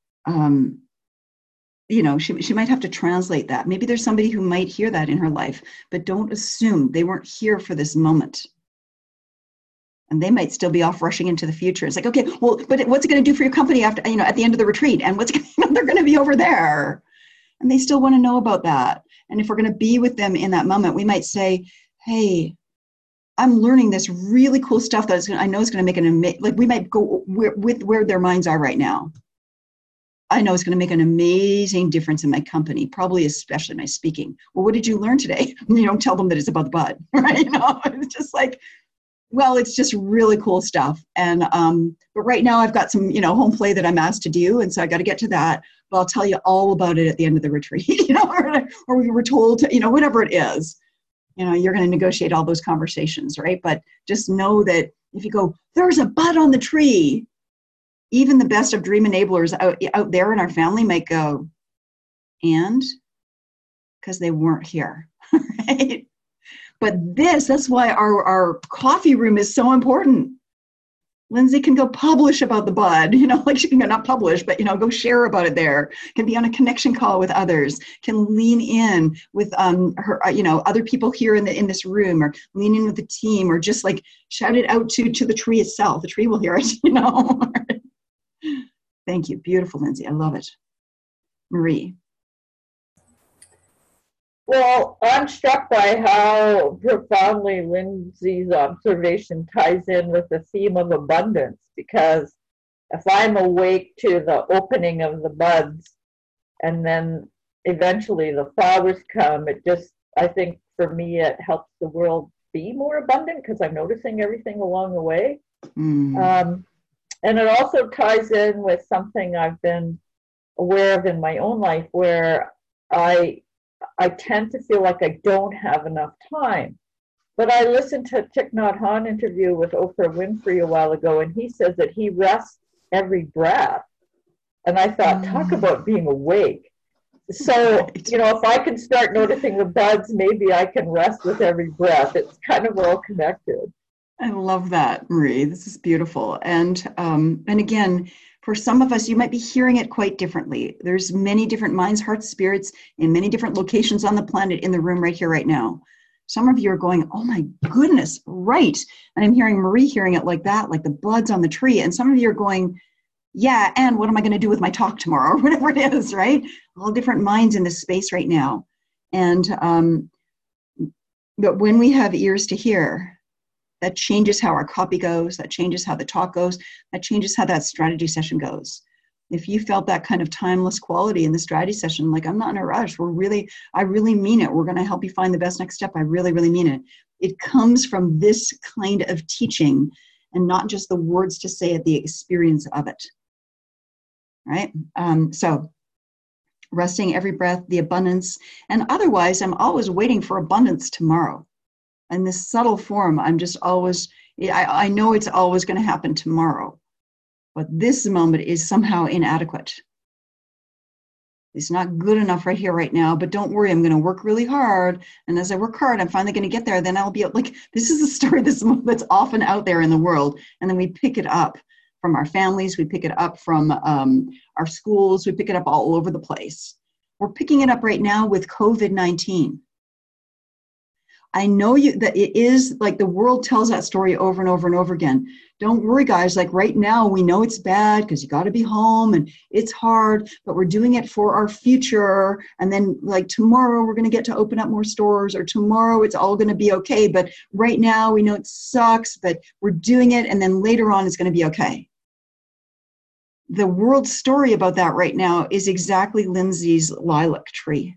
you know, she might have to translate that. Maybe there's somebody who might hear that in her life, but don't assume they weren't here for this moment. And they might still be off rushing into the future. It's like, okay, well, but what's it going to do for your company after, you know, at the end of the retreat? And what's they're going to be over there. And they still want to know about that. And if we're going to be with them in that moment, we might say, hey, I'm learning this really cool stuff that I know is going to make an amazing, like we might go with where their minds are right now. I know it's going to make an amazing difference in my company, probably especially my speaking. Well, what did you learn today? You don't tell them that it's about the bud, right? You know, it's just like, well, it's just really cool stuff. And, but right now I've got some, you know, home play that I'm asked to do. And so I got to get to that, but I'll tell you all about it at the end of the retreat, you know, or we were told to, you know, whatever it is, you know, you're going to negotiate all those conversations, right? But just know that if you go, there's a bud on the tree, even the best of dream enablers out there in our family might go, and because they weren't here, right? But that's why our coffee room is so important. Lindsay can go publish about the bud, you know, like she can go not publish, but, you know, go share about it there, can be on a connection call with others, can lean in with her, you know, other people here in this room, or lean in with the team, or just like shout it out to the tree itself. The tree will hear it, you know. Thank you. Beautiful, Lindsay. I love it. Marie. Well, I'm struck by how profoundly Lindsay's observation ties in with the theme of abundance, because if I'm awake to the opening of the buds and then eventually the flowers come, I think for me, it helps the world be more abundant because I'm noticing everything along the way. And it also ties in with something I've been aware of in my own life where I tend to feel like I don't have enough time. But I listened to a Thich Nhat Hanh interview with Oprah Winfrey a while ago, and he says that he rests every breath. And I thought, talk about being awake. So, if I can start noticing the buds, maybe I can rest with every breath. It's kind of all connected. I love that, Marie. This is beautiful. And again, for some of us, you might be hearing it quite differently. There's many different minds, hearts, spirits in many different locations on the planet in the room right here, right now. Some of you are going, oh my goodness, right. And I'm hearing Marie hearing it like that, like the buds on the tree. And some of you are going, yeah, and what am I going to do with my talk tomorrow, or whatever it is, right? All different minds in this space right now. And but when we have ears to hear, that changes how our copy goes, that changes how the talk goes, that changes how that strategy session goes. If you felt that kind of timeless quality in the strategy session, like, I'm not in a rush, I really mean it. We're going to help you find the best next step. I really, really mean it. It comes from this kind of teaching and not just the words to say it, the experience of it. Right? So resting every breath, the abundance, and otherwise I'm always waiting for abundance tomorrow. In this subtle form, I'm just always, I know it's always going to happen tomorrow, but this moment is somehow inadequate. It's not good enough right here, right now, but don't worry, I'm going to work really hard. And as I work hard, I'm finally going to get there. Then I'll be like, this is a story that's often out there in the world. And then we pick it up from our families. We pick it up from our schools. We pick it up all over the place. We're picking it up right now with COVID-19. I know that it is like the world tells that story over and over and over again. Don't worry, guys. Like right now, we know it's bad because you got to be home and it's hard, but we're doing it for our future. And then like tomorrow, we're going to get to open up more stores, or tomorrow it's all going to be okay. But right now, we know it sucks, but we're doing it. And then later on, it's going to be okay. The world story about that right now is exactly Lindsay's lilac tree.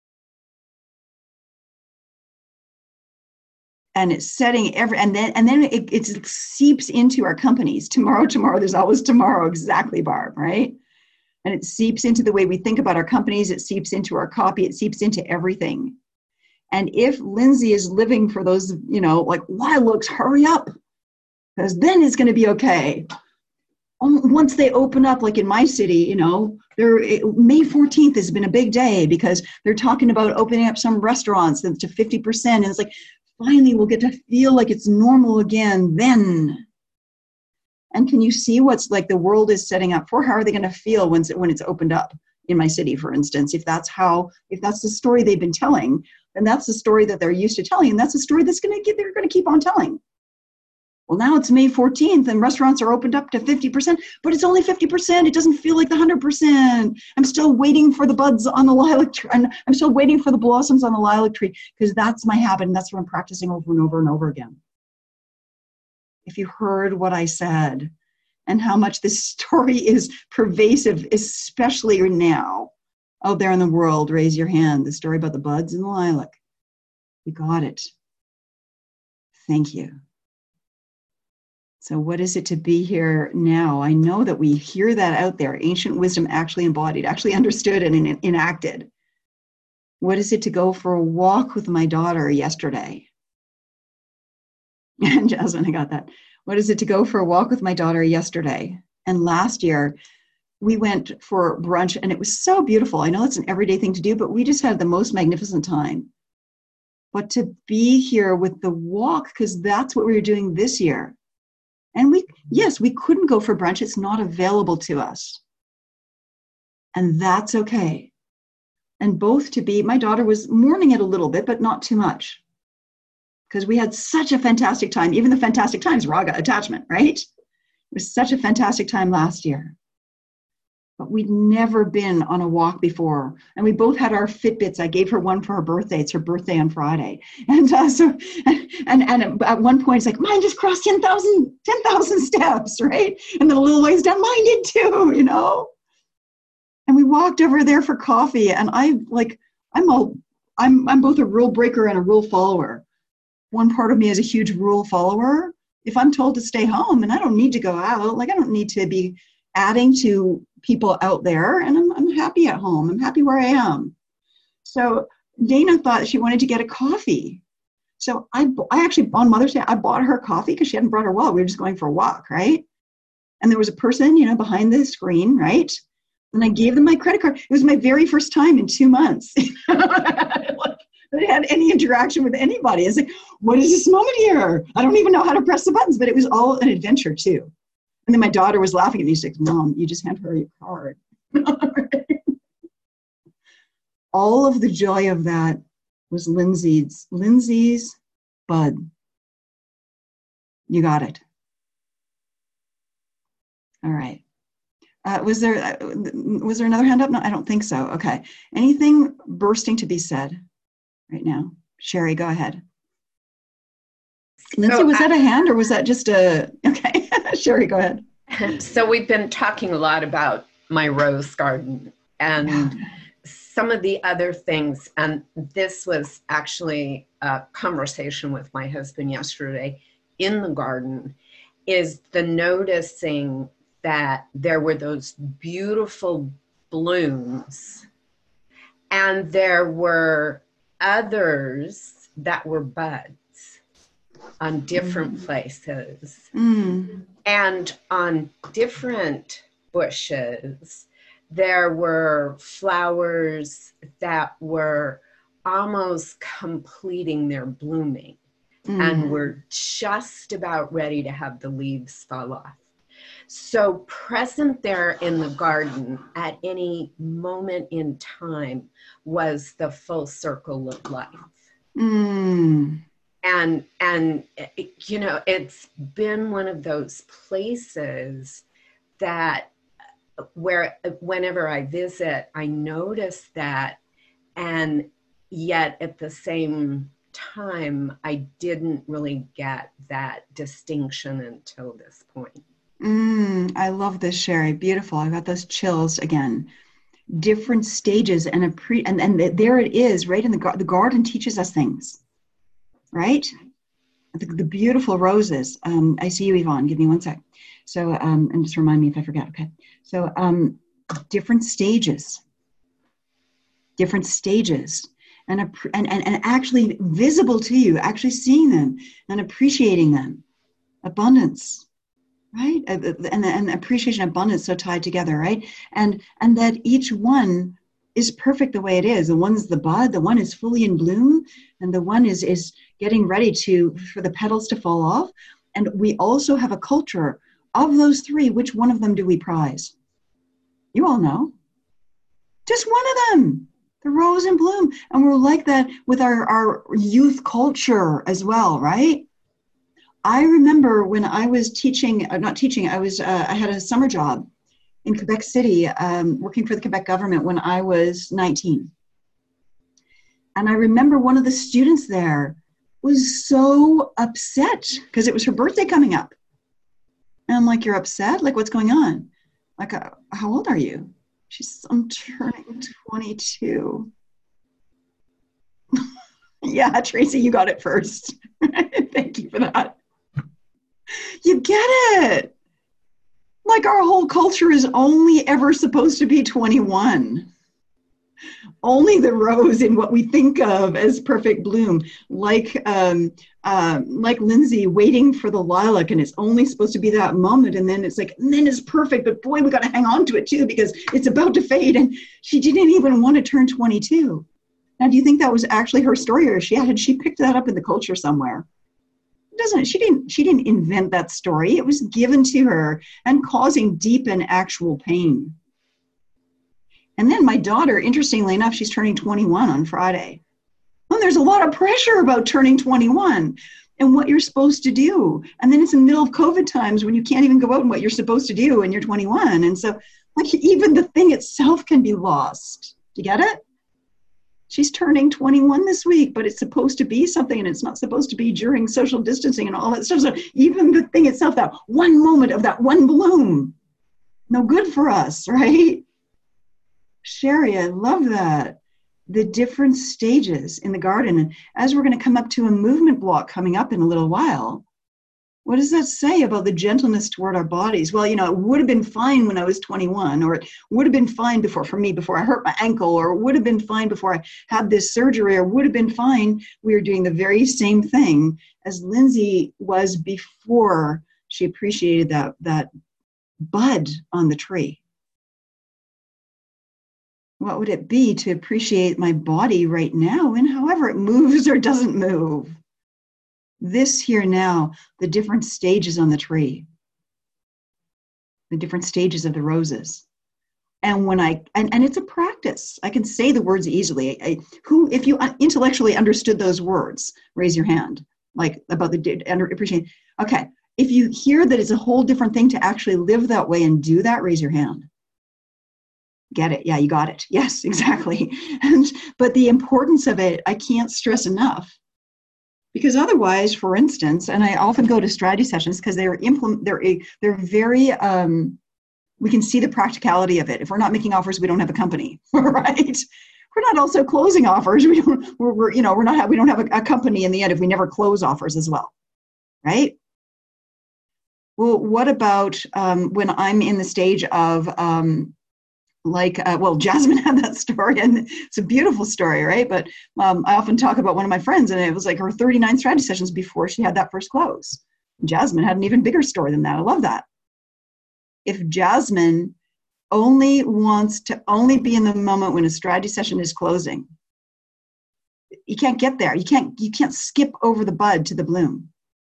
And it's setting and then it seeps into our companies. Tomorrow, there's always tomorrow. Exactly, Barb, right? And it seeps into the way we think about our companies. It seeps into our copy. It seeps into everything. And if Lindsay is living for those, like lilacs, hurry up, because then it's going to be okay. Once they open up, like in my city, May 14th has been a big day because they're talking about opening up some restaurants to 50%. And it's like, finally, we'll get to feel like it's normal again then. And can you see what's like the world is setting up for? How are they going to feel when it's opened up in my city, for instance? If that's the story they've been telling, then that's the story that they're used to telling, and that's the story they're going to keep on telling. Well, now it's May 14th and restaurants are opened up to 50%, but it's only 50%. It doesn't feel like the 100%. I'm still waiting for the buds on the lilac tree, and I'm still waiting for the blossoms on the lilac tree, because that's my habit and that's what I'm practicing over and over and over again. If you heard what I said and how much this story is pervasive, especially now out there in the world, raise your hand. The story about the buds and the lilac. You got it. Thank you. So what is it to be here now? I know that we hear that out there, ancient wisdom actually embodied, actually understood and enacted. What is it to go for a walk with my daughter yesterday? And Jasmine, I got that. What is it to go for a walk with my daughter yesterday? And last year, we went for brunch and it was so beautiful. I know it's an everyday thing to do, but we just had the most magnificent time. But to be here with the walk, because that's what we were doing this year. And we couldn't go for brunch. It's not available to us. And that's okay. And both my daughter was mourning it a little bit, but not too much. Because we had such a fantastic time. Even the fantastic times, raga attachment, right? It was such a fantastic time last year. but we'd never been on a walk before. And we both had our Fitbits. I gave her one for her birthday. It's her birthday on Friday. And and at one point, it's like, mine just crossed 10,000 steps, right? And then a little ways down, mine did too, you know? And we walked over there for coffee. And I'm both a rule breaker and a rule follower. One part of me is a huge rule follower. If I'm told to stay home and I don't need to go out, like I don't need to be adding to people out there, and I'm happy at home. I'm happy where I am. So Dana thought she wanted to get a coffee. So I actually, on Mother's Day, I bought her coffee because she hadn't brought her wallet. We were just going for a walk, right? And there was a person, you know, behind the screen, right? And I gave them my credit card. It was my very first time in 2 months. I had any interaction with anybody. It's like, what is this moment here? I don't even know how to press the buttons, but it was all an adventure too. And then my daughter was laughing at me. She's like, Mom, you just hand her your card. All of the joy of that was Lindsay's bud. You got it. All right. Was there another hand up? No, I don't think so. Okay. Anything bursting to be said right now? Sherry, go ahead. Lindsay, was that a hand or was that just a, okay. Sherry, go ahead. So we've been talking a lot about my rose garden and some of the other things. And this was actually a conversation with my husband yesterday in the garden, is the noticing that there were those beautiful blooms and there were others that were buds on different places. And on different bushes, there were flowers that were almost completing their blooming and were just about ready to have the leaves fall off. So present there in the garden at any moment in time was the full circle of life. And you know, it's been one of those places that where whenever I visit, I notice that, and yet at the same time, I didn't really get that distinction until this point. I love this, Sherry. Beautiful. I got those chills again. Different stages and there it is, right in the garden teaches us things, right? The beautiful roses. I see you, Yvonne. Give me 1 sec. So, and just remind me if I forget. Okay. So, different stages, and actually visible to you, actually seeing them and appreciating them. Abundance. Right? And appreciation and abundance so tied together, right? And that each one is perfect the way it is. The one's the bud, the one is fully in bloom, and the one is getting ready for the petals to fall off. And we also have a culture of those three. Which one of them do we prize? You all know. Just one of them, the rose in bloom. And we're like that with our youth culture as well, right? I remember when I was teaching, I had a summer job in Quebec City, working for the Quebec government when I was 19. And I remember one of the students there was so upset because it was her birthday coming up. And I'm like, you're upset? Like, what's going on? Like, how old are you? I'm turning 22. Yeah, Tracy, you got it first. Thank you for that. You get it. Like our whole culture is only ever supposed to be 21. Only the rose in what we think of as perfect bloom, like Lindsay waiting for the lilac, and it's only supposed to be that moment, and then it's like, and then it's perfect, but boy, we got to hang on to it too because it's about to fade, and she didn't even want to turn 22. Now, do you think that was actually her story, or had she picked that up in the culture somewhere? She didn't invent that story. It was given to her and causing deep and actual pain. And then my daughter, interestingly enough, she's turning 21 on Friday. And there's a lot of pressure about turning 21 and what you're supposed to do. And then it's in the middle of COVID times when you can't even go out and what you're supposed to do when you're 21. And so Like even the thing itself can be lost. Do you get it? She's turning 21 this week, but it's supposed to be something, and it's not supposed to be during social distancing and all that stuff. So even the thing itself, that one moment of that one bloom, no good for us, right? Sherry, I love that. The different stages in the garden. And as we're going to come up to a movement block coming up in a little while, what does that say about the gentleness toward our bodies? Well, you know, it would have been fine when I was 21, or it would have been fine before I hurt my ankle, or it would have been fine before I had this surgery, or would have been fine. We are doing the very same thing as Lindsay was before she appreciated that bud on the tree. What would it be to appreciate my body right now and however it moves or doesn't move? This here now, the different stages on the tree, the different stages of the roses. And when and it's a practice. I can say the words easily. If you intellectually understood those words, raise your hand, like about appreciating. Okay, if you hear that it's a whole different thing to actually live that way and do that, raise your hand. Get it? Yeah, you got it. Yes, exactly. But the importance of it, I can't stress enough. Because otherwise, for instance, and I often go to strategy sessions because they're very, we can see the practicality of it. If we're not making offers, we don't have a company, right? We're not also closing offers. We don't have a company in the end if we never close offers as well, right? Well, what about when I'm in the stage of Jasmine had that story, and it's a beautiful story, right? But I often talk about one of my friends, and it was like her 39 strategy sessions before she had that first close. Jasmine had an even bigger story than that. I love that. If Jasmine only wants to only be in the moment when a strategy session is closing, you can't get there. You can't skip over the bud to the bloom.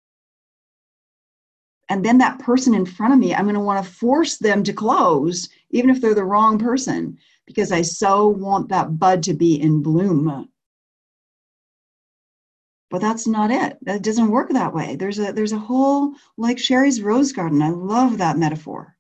And then that person in front of me, I'm going to want to force them to close, even if they're the wrong person, because I so want that bud to be in bloom. But that's not it. That doesn't work that way. There's a whole, like Sherry's rose garden. I love that metaphor.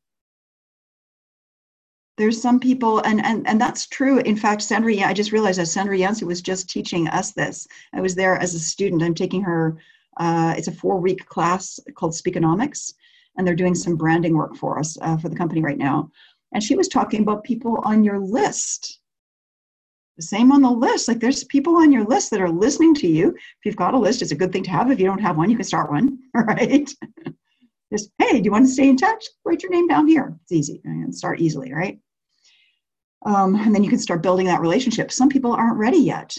There's some people, and that's true. In fact, I just realized that Sandra Yancey was just teaching us this. I was there as a student. I'm taking her. It's a 4-week class called Speakonomics, and they're doing some branding work for us for the company right now. And she was talking about people on your list. The same on the list. Like there's people on your list that are listening to you. If you've got a list, it's a good thing to have. If you don't have one, you can start one, right? Just, hey, do you want to stay in touch? Write your name down here. It's easy. And start easily, right? And then you can start building that relationship. Some people aren't ready yet.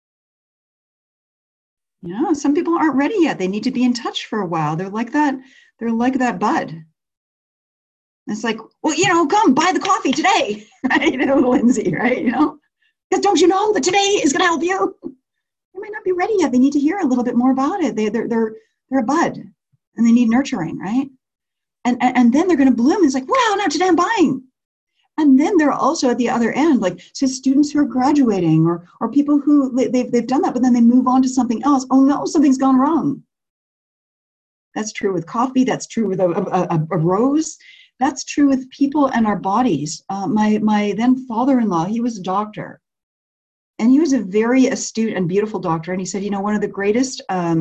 Yeah, some people aren't ready yet. They need to be in touch for a while. They're like that bud. And it's like, well, come buy the coffee today, right? Lindsay, right? Because don't you know that today is going to help you? They might not be ready yet. They need to hear a little bit more about it. They're a bud, and they need nurturing, right? And then they're going to bloom. And it's like, wow, now today I'm buying. And then they're also at the other end, like so students who are graduating or people who they've done that, but then they move on to something else. Oh no, something's gone wrong. That's true with coffee. That's true with a rose. That's true with people and our bodies. My then father-in-law, he was a doctor, and he was a very astute and beautiful doctor. And he said, one of the greatest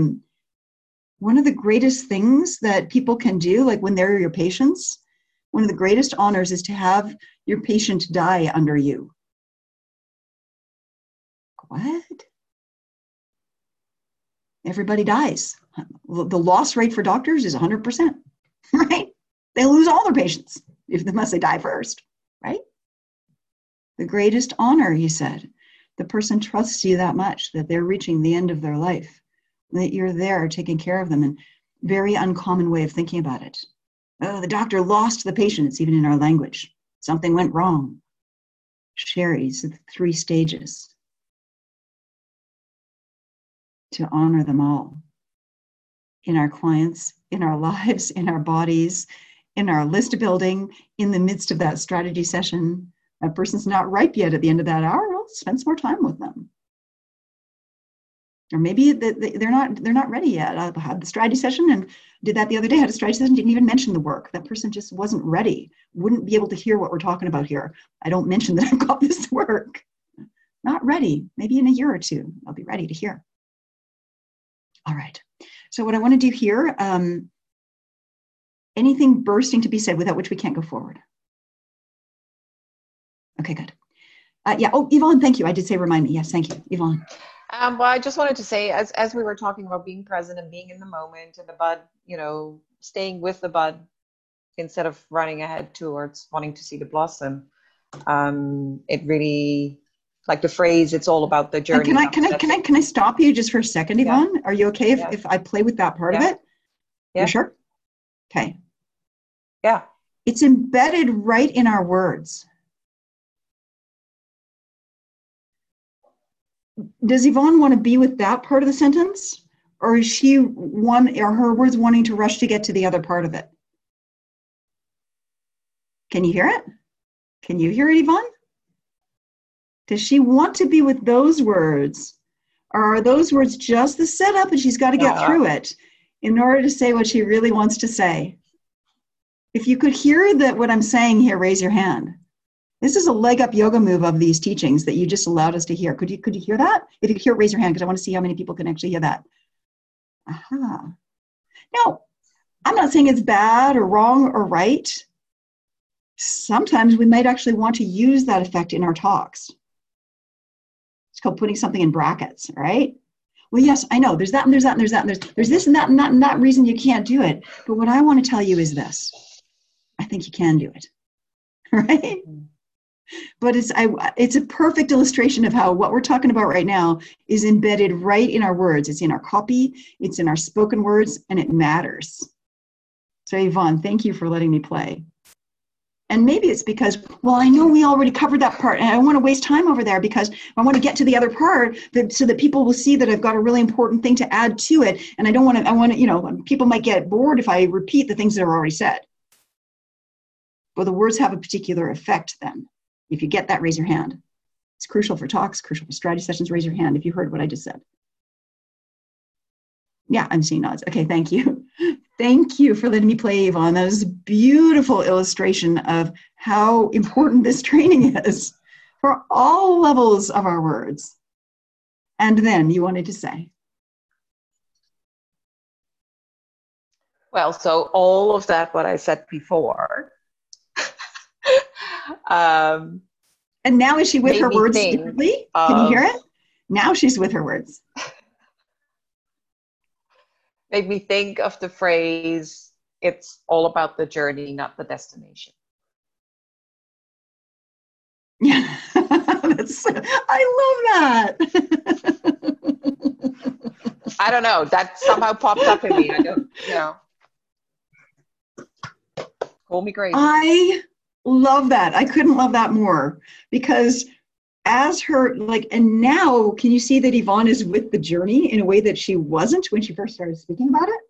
things that people can do, like when they're your patients, one of the greatest honors is to have your patient die under you. What? Everybody dies. The loss rate for doctors is 100%, right? They lose all their patients unless they die first, right? The greatest honor, he said, the person trusts you that much that they're reaching the end of their life, that you're there taking care of them, and very uncommon way of thinking about it. Oh, the doctor lost the patient. It's even in our language. Something went wrong. Sherry's the 3 stages to honor them all in our clients, in our lives, in our bodies, in our list building, in the midst of that strategy session. That person's not ripe yet at the end of that hour. Well, spend some more time with them. Or maybe they're not ready yet. I had the strategy session and did that the other day. Had a strategy session, didn't even mention the work. That person just wasn't ready. Wouldn't be able to hear what we're talking about here. I don't mention that I've got this work. Not ready. Maybe in a year or two, I'll be ready to hear. All right. So what I want to do here, anything bursting to be said without which we can't go forward? Okay, good. Yeah. Oh, Yvonne, thank you. I did say remind me. Yes, thank you, Yvonne. Well, I just wanted to say, as we were talking about being present and being in the moment and the bud, staying with the bud instead of running ahead towards wanting to see the blossom, it really, like the phrase, it's all about the journey. Can I stop you just for a second, Yvonne? Yeah. Are you okay if I play with that part of it? Yeah. You sure? Okay. Yeah. It's embedded right in our words. Does Yvonne want to be with that part of the sentence, or is her words wanting to rush to get to the other part of it? Can you hear it? Can you hear it, Yvonne? Does she want to be with those words, or are those words just the setup and she's got to get through it in order to say what she really wants to say? If you could hear what I'm saying here, raise your hand. This is a leg up yoga move of these teachings that you just allowed us to hear. Could you hear that? If you hear it, raise your hand, because I want to see how many people can actually hear that. Aha. Now, I'm not saying it's bad or wrong or right. Sometimes we might actually want to use that effect in our talks. It's called putting something in brackets, right? Well, yes, I know. There's that and there's that and there's that and there's this and that reason you can't do it. But what I want to tell you is this. I think you can do it, right? But it's a perfect illustration of how what we're talking about right now is embedded right in our words. It's in our copy, it's in our spoken words, and it matters. So Yvonne, thank you for letting me play. And maybe it's because, well, I know we already covered that part and I don't want to waste time over there because I want to get to the other part so that people will see that I've got a really important thing to add to it. And I want to, people might get bored if I repeat the things that are already said. Well, the words have a particular effect then. If you get that, raise your hand. It's crucial for talks, crucial for strategy sessions. Raise your hand if you heard what I just said. Yeah, I'm seeing nods. Okay, thank you. Thank you for letting me play, Yvonne. That is a beautiful illustration of how important this training is for all levels of our words. And then you wanted to say. Well, so all of that, what I said before. And now is she with her words differently? Can you hear it? Now she's with her words. Made me think of the phrase, it's all about the journey, not the destination. Yeah, I love that. I don't know, that somehow popped up in me. I don't, call me crazy. I love that. I couldn't love that more because as her, and now can you see that Yvonne is with the journey in a way that she wasn't when she first started speaking about it?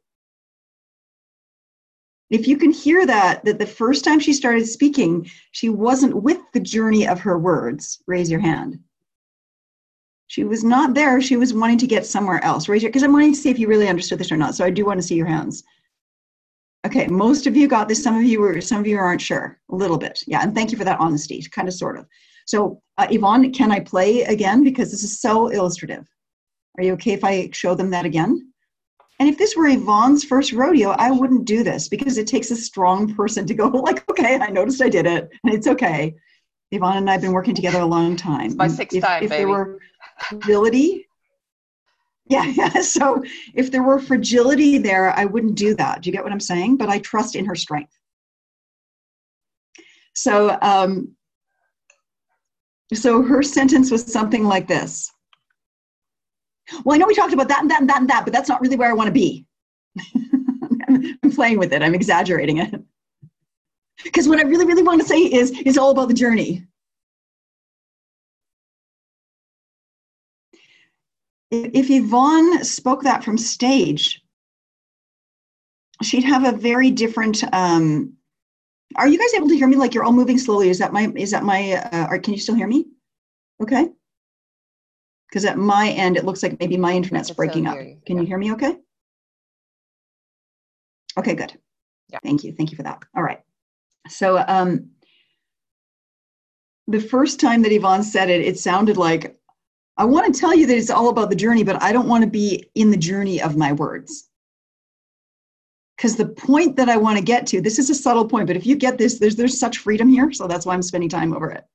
If you can hear that the first time she started speaking, she wasn't with the journey of her words, raise your hand. She was not there. She was wanting to get somewhere else. Raise your, because I'm wanting to see if you really understood this or not. So I do want to see your hands. Okay, most of you got this. Some of you aren't sure, a little bit. Yeah, and thank you for that honesty, kind of, sort of. So Yvonne, can I play again? Because this is so illustrative. Are you okay if I show them that again? And if this were Yvonne's first rodeo, I wouldn't do this because it takes a strong person to go okay, I noticed I did it, and it's okay. Yvonne and I have been working together a long time. It's my sixth time, if baby. There were fragility, so if there were fragility there, I wouldn't do that. Do you get what I'm saying? But I trust in her strength. So, so her sentence was something like this. Well, I know we talked about that and that and that and that, but that's not really where I want to be. I'm playing with it. I'm exaggerating it. Because what I really, really want to say is all about the journey. If Yvonne spoke that from stage, she'd have a very different, are you guys able to hear me? Like you're all moving slowly. Is that my, or can you still hear me? Okay. Because at my end, it looks like maybe my internet's can still breaking up. hear you. Can Yeah. you hear me okay? Okay, good. Yeah. Thank you. Thank you for that. All right. So the first time that Yvonne said it, it sounded like, I want to tell you that it's all about the journey, but I don't want to be in the journey of my words. Because the point that I want to get to, this is a subtle point, but if you get this, there's such freedom here. So that's why I'm spending time over it.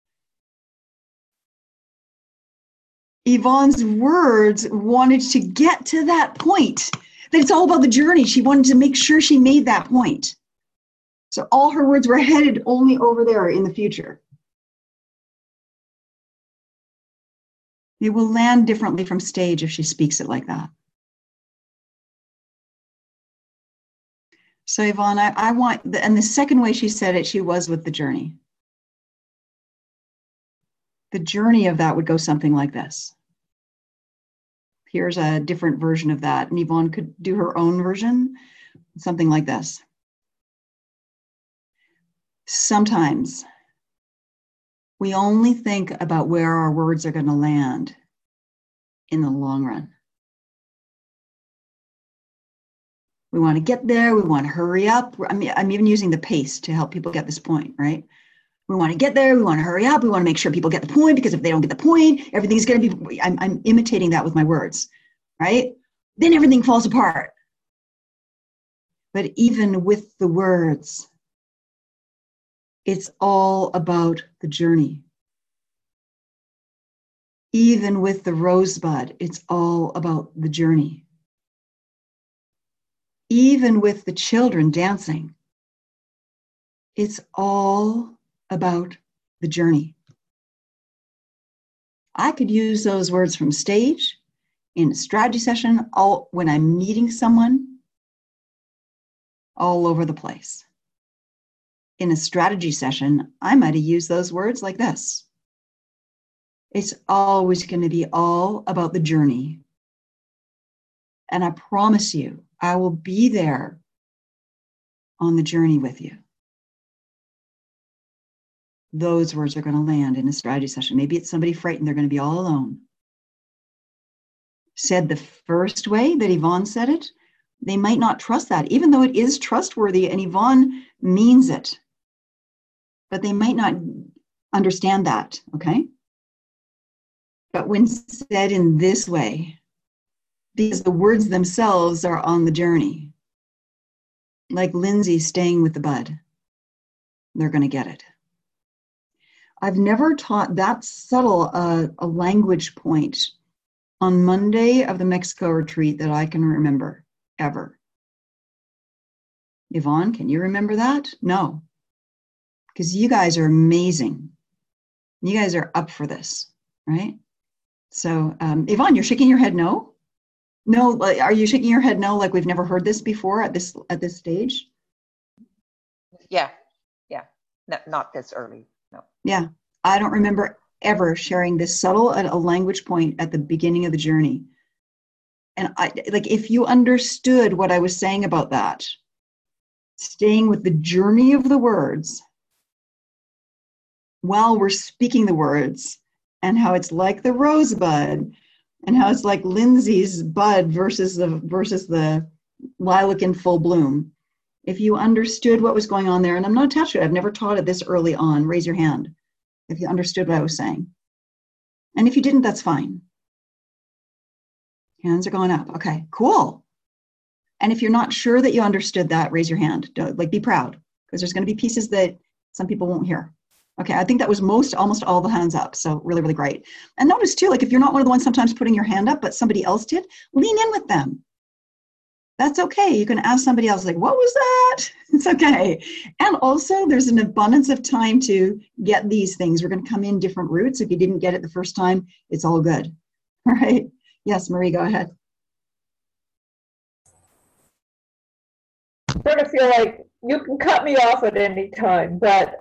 Yvonne's words wanted to get to that point, that it's all about the journey. She wanted to make sure she made that point. So all her words were headed only over there in the future. They will land differently from stage if she speaks it like that. So Yvonne, I want, and the second way she said it, she was with the journey. The journey of that would go something like this. Here's a different version of that. And Yvonne could do her own version, something like this. Sometimes we only think about where our words are going to land in the long run. We want to get there. We want to hurry up. I'm even using the pace to help people get this point, right? We want to get there. We want to hurry up. We want to make sure people get the point, because if they don't get the point, everything's going to be, I'm imitating that with my words, right? Then everything falls apart. But even with the words, it's all about the journey. Even with the rosebud, it's all about the journey. Even with the children dancing, it's all about the journey. I could use those words from stage, in a strategy session, when I'm meeting someone, all over the place. In a strategy session, I might have used those words like this. It's always going to be all about the journey. And I promise you, I will be there on the journey with you. Those words are going to land in a strategy session. Maybe it's somebody frightened, they're going to be all alone. Said the first way that Yvonne said it, they might not trust that, even though it is trustworthy and Yvonne means it. But they might not understand that, okay? But when said in this way, because the words themselves are on the journey, like Lindsay staying with the bud, they're going to get it. I've never taught that subtle a language point on Monday of the Mexico retreat that I can remember, ever. Yvonne, can you remember that? No. Because you guys are amazing. You guys are up for this, right? So, Yvonne, you're shaking your head no? No, are you shaking your head no, like we've never heard this before at this stage? Yeah. Not this early, no. Yeah, I don't remember ever sharing this subtle a language point at the beginning of the journey. And if you understood what I was saying about that, staying with the journey of the words while we're speaking the words, and how it's like the rosebud, and how it's like Lindsay's bud versus the lilac in full bloom. If you understood what was going on there, and I'm not attached to it, I've never taught it this early on, raise your hand if you understood what I was saying. And if you didn't, that's fine. Hands are going up. Okay, cool. And if you're not sure that you understood that, raise your hand. Be proud, because there's going to be pieces that some people won't hear. Okay, I think that was almost all the hands up. So really, really great. And notice too, if you're not one of the ones sometimes putting your hand up, but somebody else did, lean in with them. That's okay. You can ask somebody else, what was that? It's okay. And also, there's an abundance of time to get these things. We're going to come in different routes. If you didn't get it the first time, it's all good. All right. Yes, Marie, go ahead. I sort of feel like you can cut me off at any time, but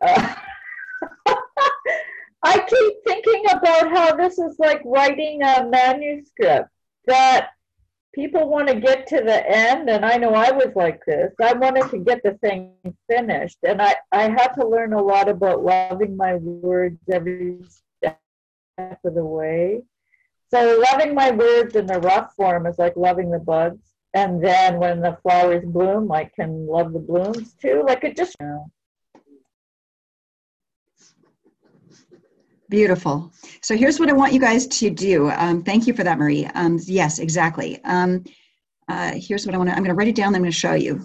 I keep thinking about how this is like writing a manuscript, that people want to get to the end, and I know I was like this. I wanted to get the thing finished, and I had to learn a lot about loving my words every step of the way. So loving my words in the rough form is like loving the buds. And then when the flowers bloom, I can love the blooms too. Like it just, Beautiful. So here's what I want you guys to do. Thank you for that, Marie. Yes, exactly. Here's what I'm going to write it down. I'm going to show you.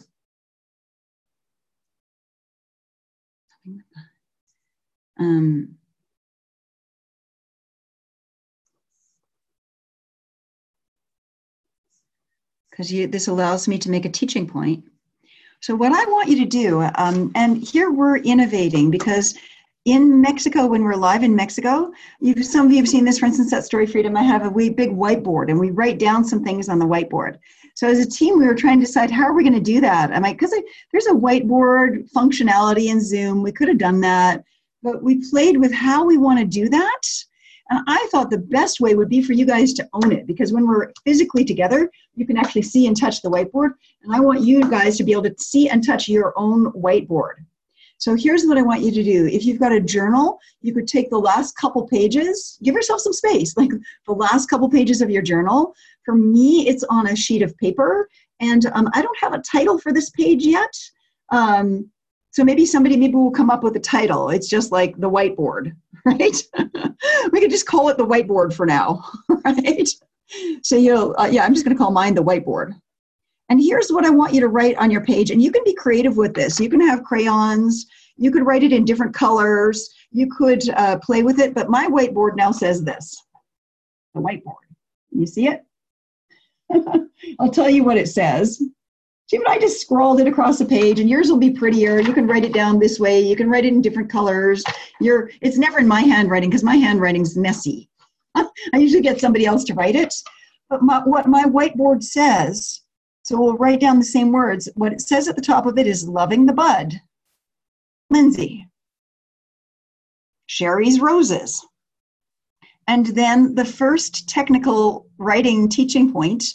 Because this allows me to make a teaching point. So what I want you to do, and here we're innovating because in Mexico, when we're live in Mexico, some of you have seen this, for instance, at Story Freedom, I have a big whiteboard and we write down some things on the whiteboard. So as a team, we were trying to decide, how are we going to do that? Because there's a whiteboard functionality in Zoom, we could have done that, but we played with how we want to do that. And I thought the best way would be for you guys to own it, because when we're physically together, you can actually see and touch the whiteboard. And I want you guys to be able to see and touch your own whiteboard. So here's what I want you to do. If you've got a journal, you could take the last couple pages, give yourself some space, like the last couple pages of your journal. For me, it's on a sheet of paper, and I don't have a title for this page yet. So maybe will come up with a title. It's just like the whiteboard, right? We could just call it the whiteboard for now, right? So I'm just going to call mine the whiteboard. And here's what I want you to write on your page. And you can be creative with this. You can have crayons. You could write it in different colors. You could play with it. But my whiteboard now says this, the whiteboard. You see it? I'll tell you what it says. See, but I just scrolled it across the page, and yours will be prettier. You can write it down this way. You can write it in different colors. It's never in my handwriting because my handwriting's messy. I usually get somebody else to write it. But what my whiteboard says, so we'll write down the same words. What it says at the top of it is loving the bud, Lindsay, Sherry's roses. And then the first technical writing teaching point,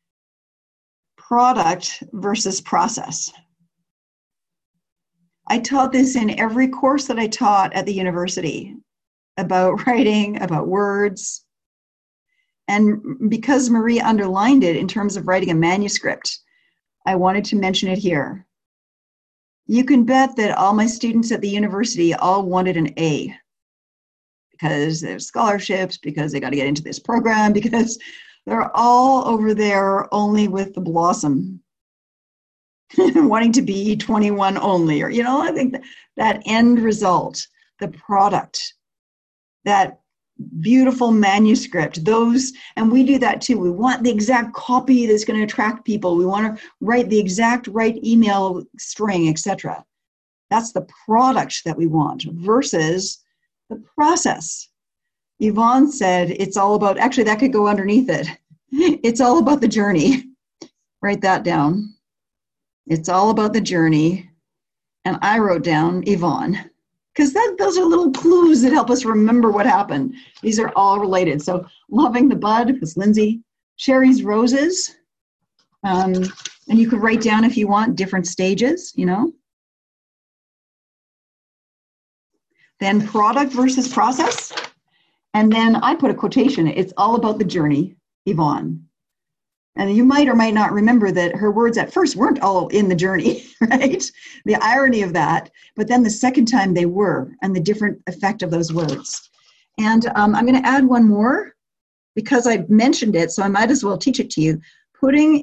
product versus process. I taught this in every course that I taught at the university about writing, about words. And because Marie underlined it in terms of writing a manuscript, I wanted to mention it here. You can bet that all my students at the university all wanted an A because there's scholarships, because they got to get into this program, because they're all over there only with the blossom, wanting to be 21 only, or, I think that end result, the product, that beautiful manuscript, and we do that too. We want the exact copy that's going to attract people. We want to write the exact right email string, etc. That's the product that we want versus the process. Yvonne said it's all about, actually that could go underneath it. It's all about the journey. Write that down. It's all about the journey. And I wrote down Yvonne, because those are little clues that help us remember what happened. These are all related. So loving the bud was Lindsay. Sherry's roses. And you could write down, if you want, different stages, Then product versus process. And then I put a quotation. It's all about the journey, Yvonne. And you might or might not remember that her words at first weren't all in the journey, right? The irony of that. But then the second time they were, and the different effect of those words. And I'm going to add one more because I mentioned it, so I might as well teach it to you. Putting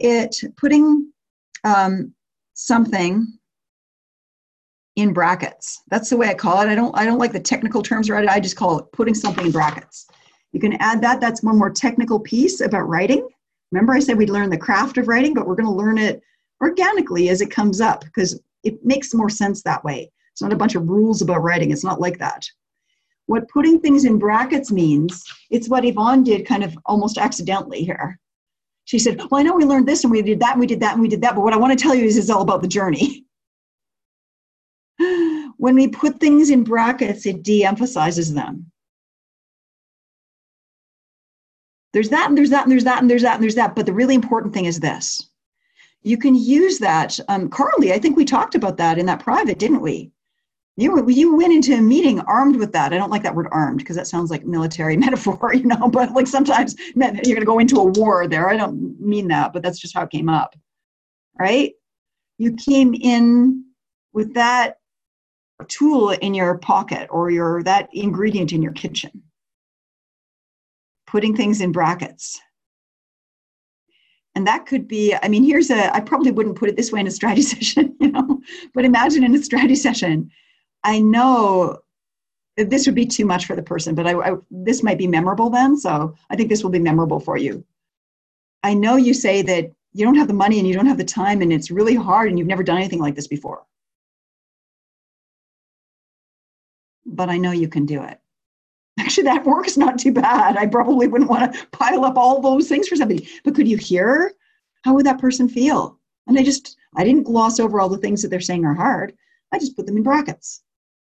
something in brackets. That's the way I call it. I don't like the technical terms around it. I just call it putting something in brackets. You can add that. That's one more technical piece about writing. Remember I said we'd learn the craft of writing, but we're going to learn it organically as it comes up because it makes more sense that way. It's not a bunch of rules about writing. It's not like that. What putting things in brackets means, it's what Yvonne did kind of almost accidentally here. She said, well, I know we learned this and we did that and we did that and we did that, but what I want to tell you is it's all about the journey. When we put things in brackets, it de-emphasizes them. There's that, and there's that, and there's that, and there's that, and there's that. But the really important thing is this. You can use that. Carly, I think we talked about that in that private, didn't we? You went into a meeting armed with that. I don't like that word armed because that sounds like military metaphor, but like sometimes you're going to go into a war there. I don't mean that, but that's just how it came up, right? You came in with that tool in your pocket or that ingredient in your kitchen, putting things in brackets. And that could be, I probably wouldn't put it this way in a strategy session, but imagine in a strategy session, I know this would be too much for the person, but this might be memorable then. So I think this will be memorable for you. I know you say that you don't have the money and you don't have the time and it's really hard and you've never done anything like this before. But I know you can do it. Actually, that works not too bad. I probably wouldn't want to pile up all those things for somebody. But could you hear? How would that person feel? And I didn't gloss over all the things that they're saying are hard. I just put them in brackets.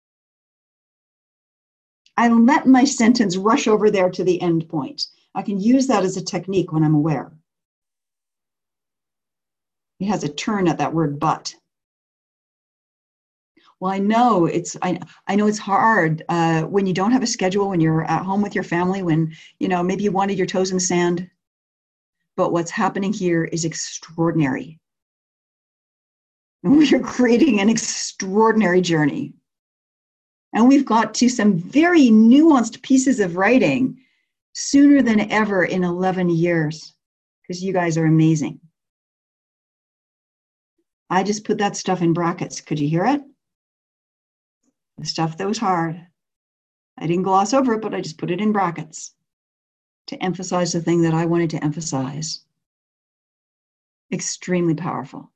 I let my sentence rush over there to the end point. I can use that as a technique when I'm aware. It has a turn at that word but. Well, I know it's hard when you don't have a schedule, when you're at home with your family, when maybe you wanted your toes in the sand. But what's happening here is extraordinary. And we are creating an extraordinary journey. And we've got to some very nuanced pieces of writing sooner than ever in 11 years, because you guys are amazing. I just put that stuff in brackets. Could you hear it? The stuff that was hard. I didn't gloss over it, but I just put it in brackets to emphasize the thing that I wanted to emphasize. Extremely powerful.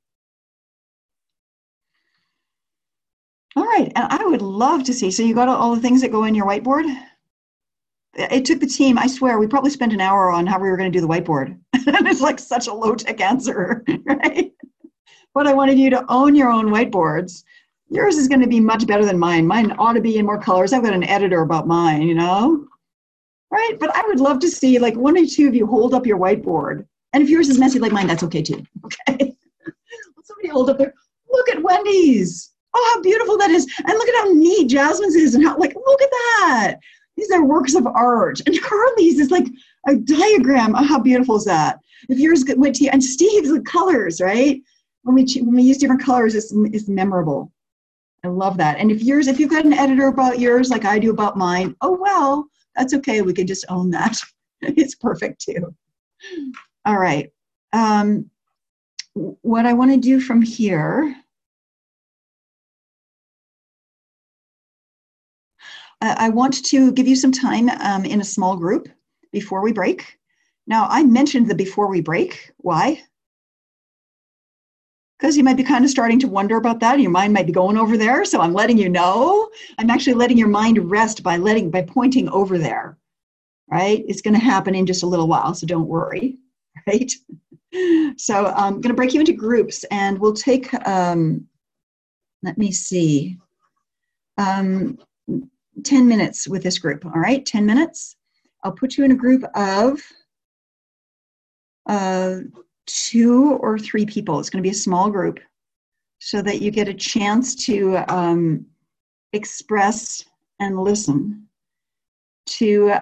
All right, and I would love to see, so you got all the things that go in your whiteboard? It took the team, I swear, we probably spent an hour on how we were going to do the whiteboard. And it's like such a low-tech answer, right? But I wanted you to own your own whiteboards. Yours is going to be much better than mine. Mine ought to be in more colors. I've got an editor about mine, Right? But I would love to see like one or two of you hold up your whiteboard. And if yours is messy like mine, that's okay too, okay? Somebody hold up their, look at Wendy's. Oh, how beautiful that is. And look at how neat Jasmine's is and how, look at that. These are works of art. And Carly's is like a diagram. Oh, how beautiful is that? If yours went to you, and Steve's the colors, right? When we use different colors, it's memorable. I love that. And if you've got an editor about yours, like I do about mine, oh, well, that's okay. We can just own that. It's perfect too. All right. What I want to do from here, I want to give you some time in a small group before we break. Now, I mentioned the before we break. Why? Because you might be kind of starting to wonder about that. Your mind might be going over there. So I'm letting you know. I'm actually letting your mind rest by pointing over there, right? It's going to happen in just a little while, so don't worry, right? So I'm going to break you into groups, and we'll take, let me see, 10 minutes with this group, all right? 10 minutes. I'll put you in a group of 2 or 3 people. It's going to be a small group so that you get a chance to express and listen, to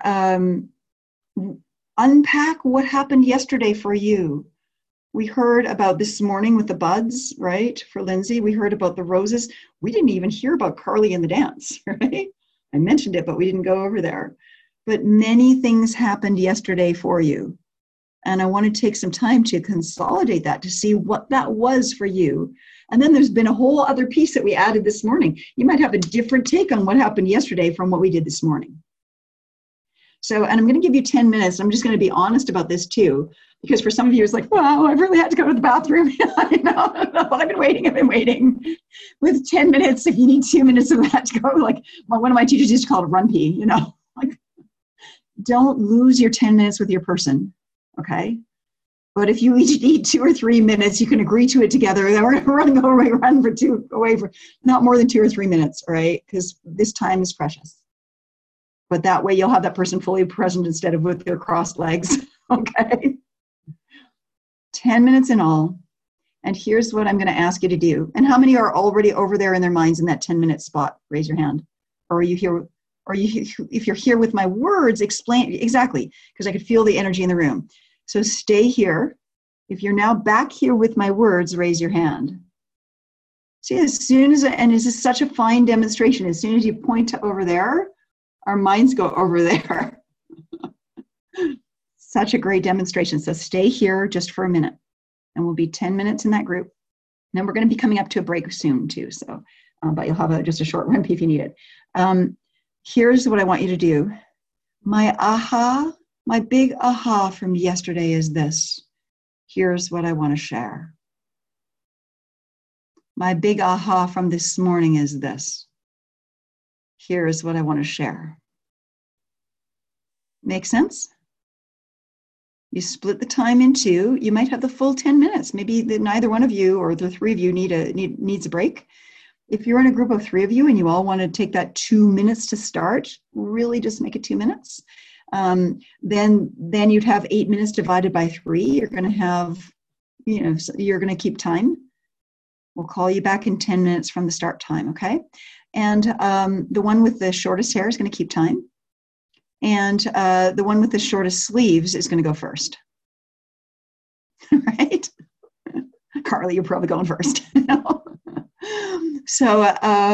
unpack what happened yesterday for you. We heard about this morning with the buds, right? For Lindsay, we heard about the roses. We didn't even hear about Carly and the dance, right? I mentioned it, but we didn't go over there. But many things happened yesterday for you. And I want to take some time to consolidate that to see what that was for you. And then there's been a whole other piece that we added this morning. You might have a different take on what happened yesterday from what we did this morning. So, and I'm going to give you 10 minutes. I'm just going to be honest about this too, because for some of you it's like, wow, I've really had to go to the bathroom. I know, but I've been waiting. With 10 minutes, if you need 2 minutes of that to go, like one of my teachers used to call it run pee, like don't lose your 10 minutes with your person. Okay. But if you each need 2 or 3 minutes, you can agree to it together. Then we're going to run for not more than 2 or 3 minutes. All right. Because this time is precious. But that way you'll have that person fully present instead of with their crossed legs. Okay. 10 minutes in all. And here's what I'm going to ask you to do. And how many are already over there in their minds in that 10-minute spot? Raise your hand. Or are you here? Or if you're here with my words, explain exactly, because I could feel the energy in the room. So stay here. If you're now back here with my words, raise your hand. See, as soon as, and this is such a fine demonstration, as soon as you point to over there, our minds go over there. Such a great demonstration. So stay here just for a minute, and we'll be 10 minutes in that group. And then we're going to be coming up to a break soon too. So, but you'll have just a short run if you need it. Here's what I want you to do. My big aha from yesterday is this. Here's what I want to share. My big aha from this morning is this. Here's what I want to share. Make sense? You split the time in two. You might have the full 10 minutes. Maybe neither one of you or the three of you needs a break. If you're in a group of three of you and you all want to take that 2 minutes to start, really just make it 2 minutes. Then you'd have 8 minutes divided by 3. You're going to have, you're going to keep time. We'll call you back in 10 minutes from the start time, okay? And the one with the shortest hair is going to keep time. And the one with the shortest sleeves is going to go first. Right? Carly, you're probably going first. So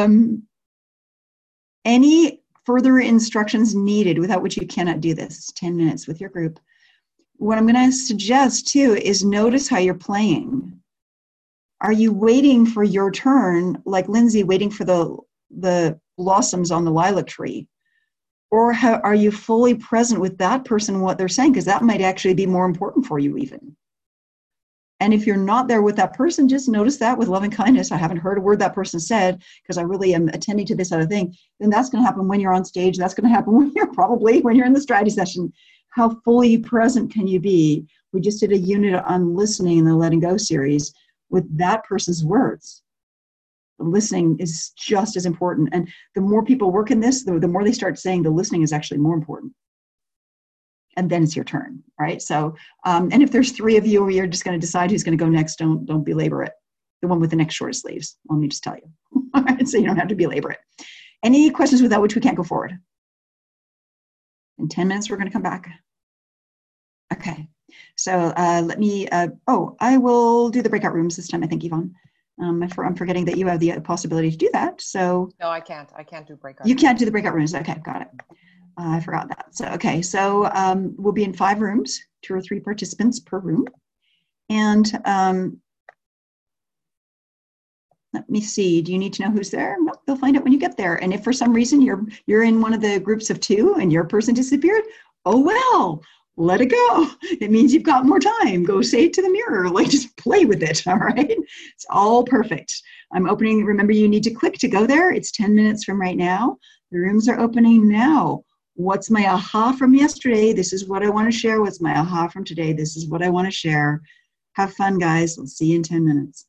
any further instructions needed, without which you cannot do this, 10 minutes with your group. What I'm going to suggest too is notice how you're playing. Are you waiting for your turn, like Lindsay waiting for the blossoms on the lilac tree? Or are you fully present with that person and what they're saying? Because that might actually be more important for you even. And if you're not there with that person, just notice that with loving kindness. I haven't heard a word that person said because I really am attending to this other thing. Then that's going to happen when you're on stage. That's going to happen when you're in the strategy session. How fully present can you be? We just did a unit on listening in the Letting Go series with that person's words. The listening is just as important. And the more people work in this, the more they start saying the listening is actually more important. And then it's your turn, right? So, and if there's three of you or you're just going to decide who's going to go next, don't belabor it. The one with the next short sleeves, let me just tell you. All right, so you don't have to belabor it. Any questions without which we can't go forward? In 10 minutes, we're going to come back. Okay, so let me, I will do the breakout rooms this time, I think, Yvonne. I'm forgetting that you have the possibility to do that. So no, I can't do breakout. You can't do the breakout rooms. Okay, got it. I forgot that. So, okay, so we'll be in 5 rooms, 2 or 3 participants per room. And let me see, do you need to know who's there? No, you'll find out when you get there. And if for some reason you're in one of the groups of 2 and your person disappeared, oh well, let it go. It means you've got more time. Go say it to the mirror, like just play with it, all right? It's all perfect. I'm opening, remember you need to click to go there. It's 10 minutes from right now. The rooms are opening now. What's my aha from yesterday? This is what I want to share. What's my aha from today? This is what I want to share. Have fun, guys. We'll see you in 10 minutes.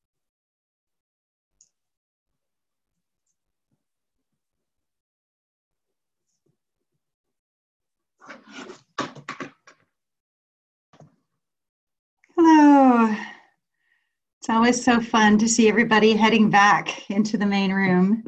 Hello. It's always so fun to see everybody heading back into the main room.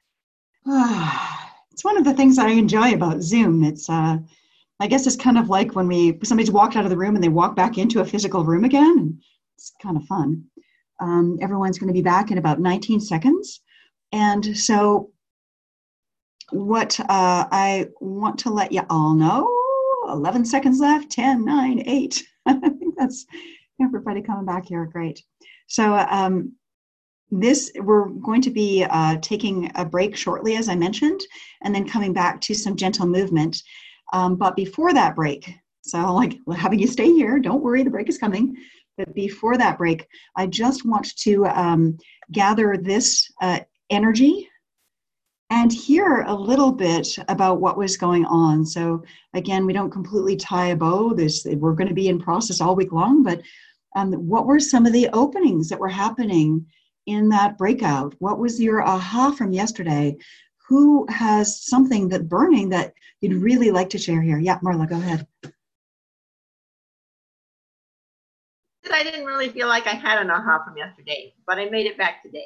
It's one of the things I enjoy about Zoom. It's, I guess it's kind of like when somebody's walked out of the room and they walk back into a physical room again. And it's kind of fun. Everyone's going to be back in about 19 seconds. And so what I want to let you all know, 11 seconds left, 10, 9, 8. I think that's everybody coming back here. Great. So we're going to be taking a break shortly, as I mentioned, and then coming back to some gentle movement. But before that break, so like having you stay here, don't worry, the break is coming. But before that break, I just want to gather this energy and hear a little bit about what was going on. So again, we don't completely tie a bow. We're going to be in process all week long, but what were some of the openings that were happening in that breakout? What was your aha from yesterday? Who has something that burning that you'd really like to share here? Yeah, Marla, go ahead. I didn't really feel like I had an aha from yesterday, but I made it back today.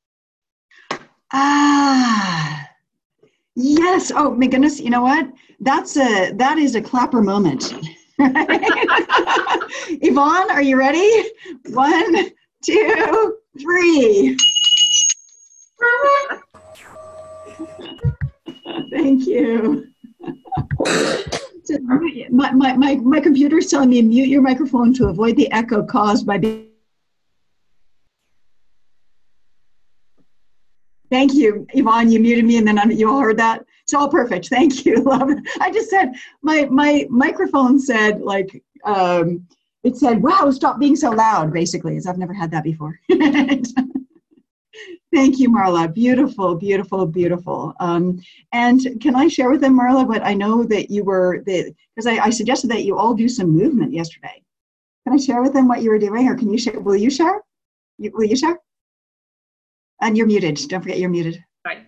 Ah, yes. Oh my goodness. You know what? That is a clapper moment. Yvonne, are you ready? 1, 2, 3. Thank you. My computer's telling me mute your microphone to avoid the echo caused by being. Thank you, Yvonne. You muted me, and then you all heard that. It's all perfect. Thank you. Love it. I just said my microphone said like it said, "Wow, stop being so loud." Basically, as I've never had that before. Thank you, Marla. Beautiful, beautiful, beautiful. And can I share with them, Marla, what I know that you were, because I suggested that you all do some movement yesterday. Can I share with them what you were doing, or can you share? Will you share? Will you share? And you're muted. Don't forget you're muted. Right.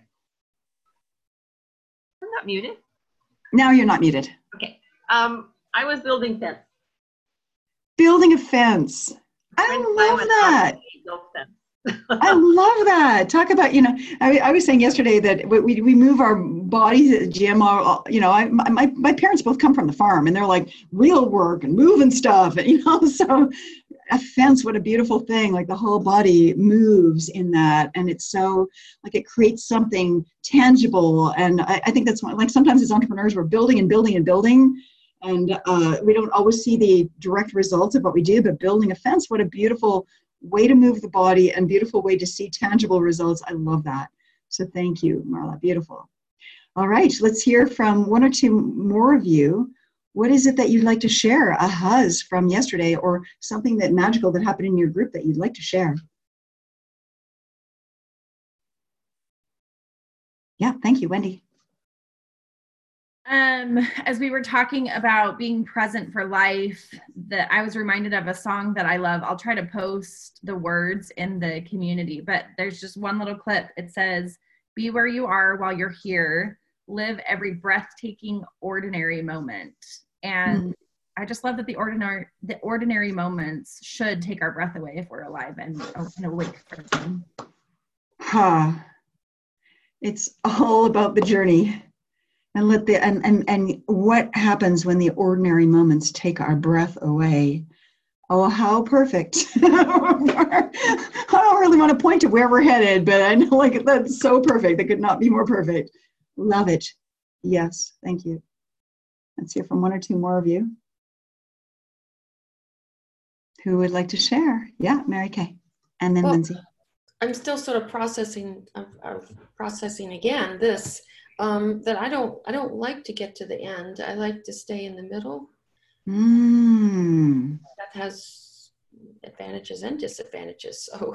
I'm not muted. Now you're not muted. Okay. I was building fence. Building a fence. I love that. I love that. Talk about, I was saying yesterday that we move our bodies at the gym. My parents both come from the farm, and they're like real work and moving stuff. And, so a fence, what a beautiful thing. Like the whole body moves in that. And it's so like it creates something tangible. And I think that's like sometimes as entrepreneurs, we're building and building and building. And we don't always see the direct results of what we do, but building a fence, what a beautiful way to move the body and beautiful way to see tangible results. I love that. So thank you, Marla. Beautiful. All right, let's hear from one or two more of you. What is it that you'd like to share? Ahas from yesterday, or something that magical that happened in your group that you'd like to share? Yeah, thank you, Wendy. As we were talking about being present for life, that I was reminded of a song that I love. I'll try to post the words in the community, but there's just one little clip. It says, "Be where you are while you're here. Live every breathtaking, ordinary moment." And I just love that the ordinary moments should take our breath away if we're alive and awake for them. It's all about the journey. And and what happens when the ordinary moments take our breath away? Oh, how perfect. I don't really want to point to where we're headed, but I know like that's so perfect. It could not be more perfect. Love it. Yes, thank you. Let's hear from one or two more of you. Who would like to share? Yeah, Mary Kay. And then Lindsay. I'm still sort of processing again this. That I don't like to get to the end. I like to stay in the middle. That has advantages and disadvantages. So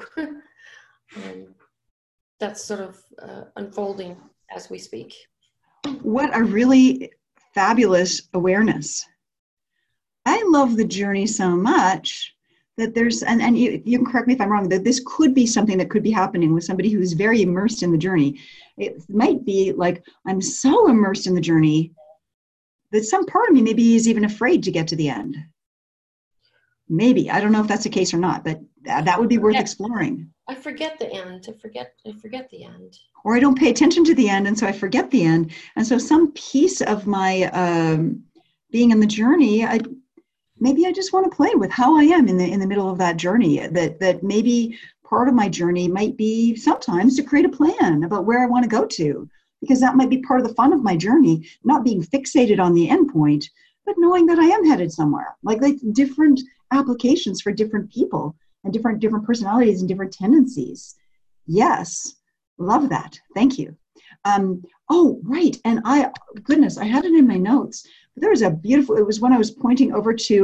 that's sort of unfolding as we speak. What a really fabulous awareness. I love the journey so much that there's, and you can correct me if I'm wrong, that this could be something that could be happening with somebody who's very immersed in the journey. It might be like, I'm so immersed in the journey that some part of me maybe is even afraid to get to the end. Maybe, I don't know if that's the case or not, but that would be worth exploring. I forget the end. I forget the end. Or I don't pay attention to the end, and so I forget the end. And so some piece of my being in the journey, maybe I just want to play with how I am in the middle of that journey. That maybe part of my journey might be sometimes to create a plan about where I want to go to, because that might be part of the fun of my journey, not being fixated on the end point, but knowing that I am headed somewhere. Like different applications for different people and different personalities and different tendencies. Yes, love that. Thank you. Oh, right. And I had it in my notes. There was it was when I was pointing over to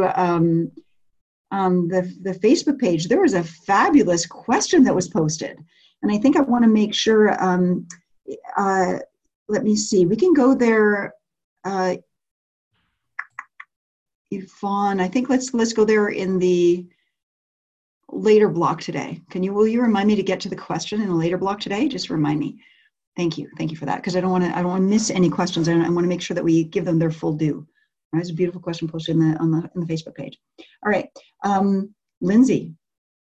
the Facebook page, there was a fabulous question that was posted. And I think I want to make sure, let me see, we can go there. Yvonne, I think let's go there in the later block today. Will you remind me to get to the question in the later block today? Just remind me. Thank you for that, because I don't want to miss any questions. I want to make sure that we give them their full due. Right, it's a beautiful question posted on the Facebook page. All right, Lindsay.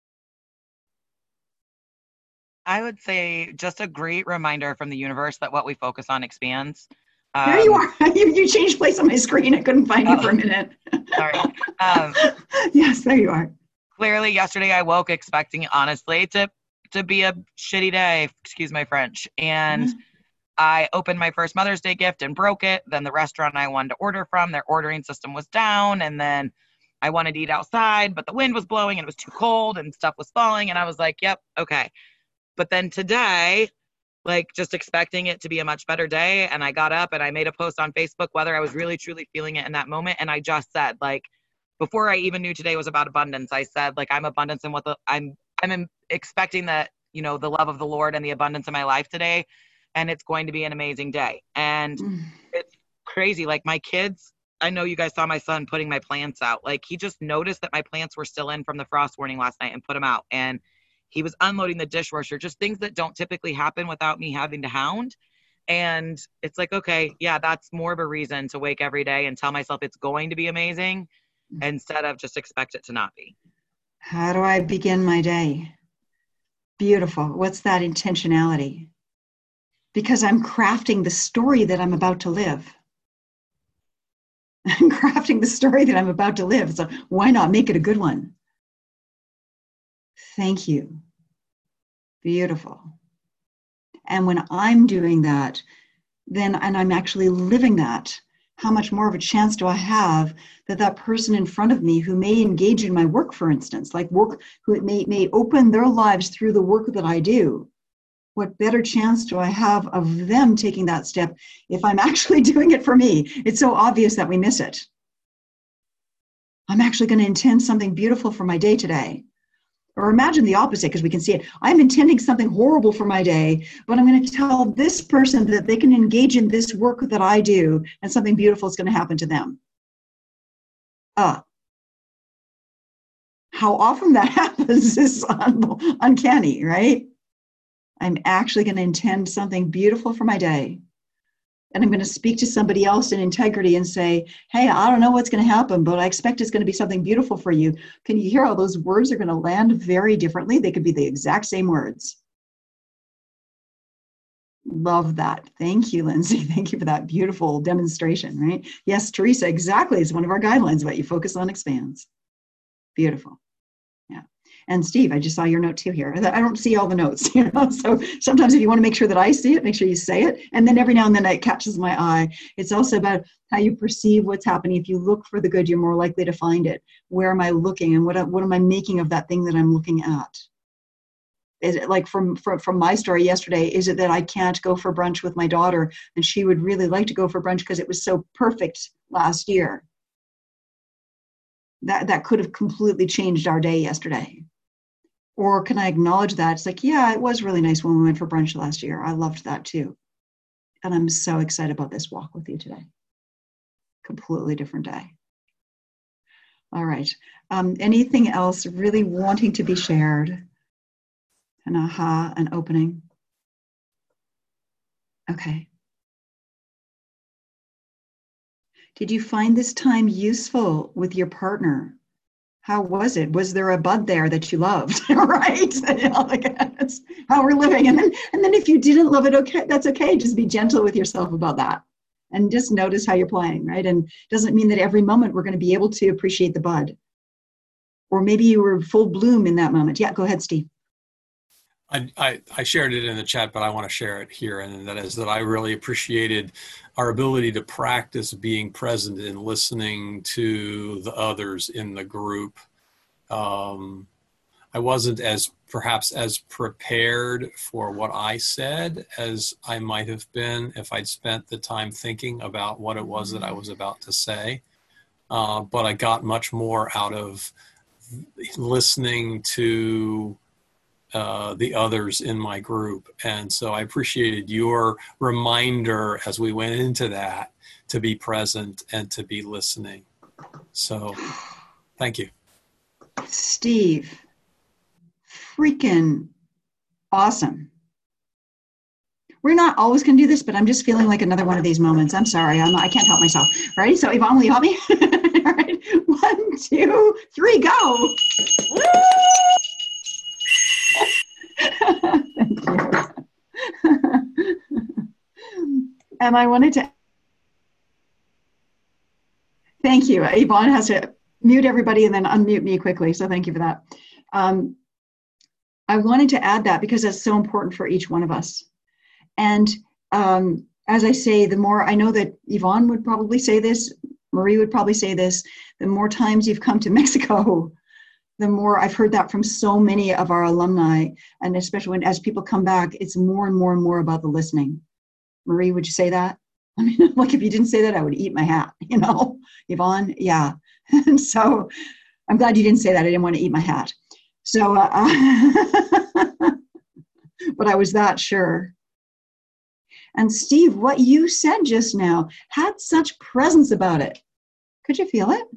I would say just a great reminder from the universe that what we focus on expands. There you are. You changed place on my screen. I couldn't find you for a minute. Sorry. Yes, there you are. Clearly, yesterday I woke expecting, honestly, to be a shitty day, excuse my French. And I opened my first Mother's Day gift and broke it. Then the restaurant I wanted to order from, their ordering system was down. And then I wanted to eat outside, but the wind was blowing and it was too cold and stuff was falling. And I was like, yep, okay. But then today, like just expecting it to be a much better day. And I got up and I made a post on Facebook, whether I was really, truly feeling it in that moment. And I just said, like, before I even knew today was about abundance, I said, like, I'm abundance in what I'm expecting that, you know, the love of the Lord and the abundance in my life today. And it's going to be an amazing day. And it's crazy. Like my kids, I know you guys saw my son putting my plants out. Like he just noticed that my plants were still in from the frost warning last night and put them out. And he was unloading the dishwasher, just things that don't typically happen without me having to hound. And it's like, okay, yeah, that's more of a reason to wake every day and tell myself it's going to be amazing instead of just expect it to not be. How do I begin my day? Beautiful. What's that intentionality? Because I'm crafting the story that I'm about to live. I'm crafting the story that I'm about to live. So why not make it a good one? Thank you. Beautiful. And when I'm doing that, then, and I'm actually living that, how much more of a chance do I have that that person in front of me who may engage in my work, for instance, like work, who may open their lives through the work that I do, what better chance do I have of them taking that step if I'm actually doing it for me? It's so obvious that we miss it. I'm actually going to intend something beautiful for my day today. Or imagine the opposite, because we can see it. I'm intending something horrible for my day, but I'm going to tell this person that they can engage in this work that I do, and something beautiful is going to happen to them. How often that happens is uncanny, right? I'm actually going to intend something beautiful for my day. And I'm going to speak to somebody else in integrity and say, hey, I don't know what's going to happen, but I expect it's going to be something beautiful for you. Can you hear how those words are going to land very differently? They could be the exact same words. Love that. Thank you, Lindsay. Thank you for that beautiful demonstration, right? Yes, Teresa, exactly. It's one of our guidelines, what you focus on expands. Beautiful. Yeah. And Steve, I just saw your note too here. I don't see all the notes, you know. So sometimes if you want to make sure that I see it, make sure you say it. And then every now and then it catches my eye. It's also about how you perceive what's happening. If you look for the good, you're more likely to find it. Where am I looking, and what am I making of that thing that I'm looking at? Is it like from my story yesterday, is it that I can't go for brunch with my daughter and she would really like to go for brunch because it was so perfect last year? That could have completely changed our day yesterday. Or can I acknowledge that? It's like, yeah, it was really nice when we went for brunch last year. I loved that too. And I'm so excited about this walk with you today. Completely different day. All right. Anything else really wanting to be shared? An aha, an opening? Okay. Did you find this time useful with your partner? How was it? Was there a bud there that you loved? Right? You know, like, that's how we're living. And then if you didn't love it, okay, that's okay. Just be gentle with yourself about that. And just notice how you're playing, right? And it doesn't mean that every moment we're going to be able to appreciate the bud. Or maybe you were full bloom in that moment. Yeah, go ahead, Steve. I shared it in the chat, but I want to share it here. And that is that I really appreciated our ability to practice being present and listening to the others in the group. I wasn't perhaps as prepared for what I said as I might have been if I'd spent the time thinking about what it was that I was about to say. But I got much more out of listening to the others in my group. And so I appreciated your reminder as we went into that to be present and to be listening. So thank you. Steve, freaking awesome. We're not always going to do this, but I'm just feeling like another one of these moments. I'm sorry. I can't help myself. Right? So Yvonne, will you help me? All right. 1, 2, 3, go. Thank you. And I wanted to thank you. Yvonne has to mute everybody and then unmute me quickly. So thank you for that. I wanted to add that because that's so important for each one of us. And as I say, the more I know that Yvonne would probably say this, Marie would probably say this, the more times you've come to Mexico, the more I've heard that from so many of our alumni. And especially when, as people come back, it's more and more and more about the listening. Marie, would you say that? I mean, like if you didn't say that, I would eat my hat, you know? Yvonne, yeah. And so I'm glad you didn't say that. I didn't want to eat my hat. So, but I was that sure. And Steve, what you said just now had such presence about it. Could you feel it?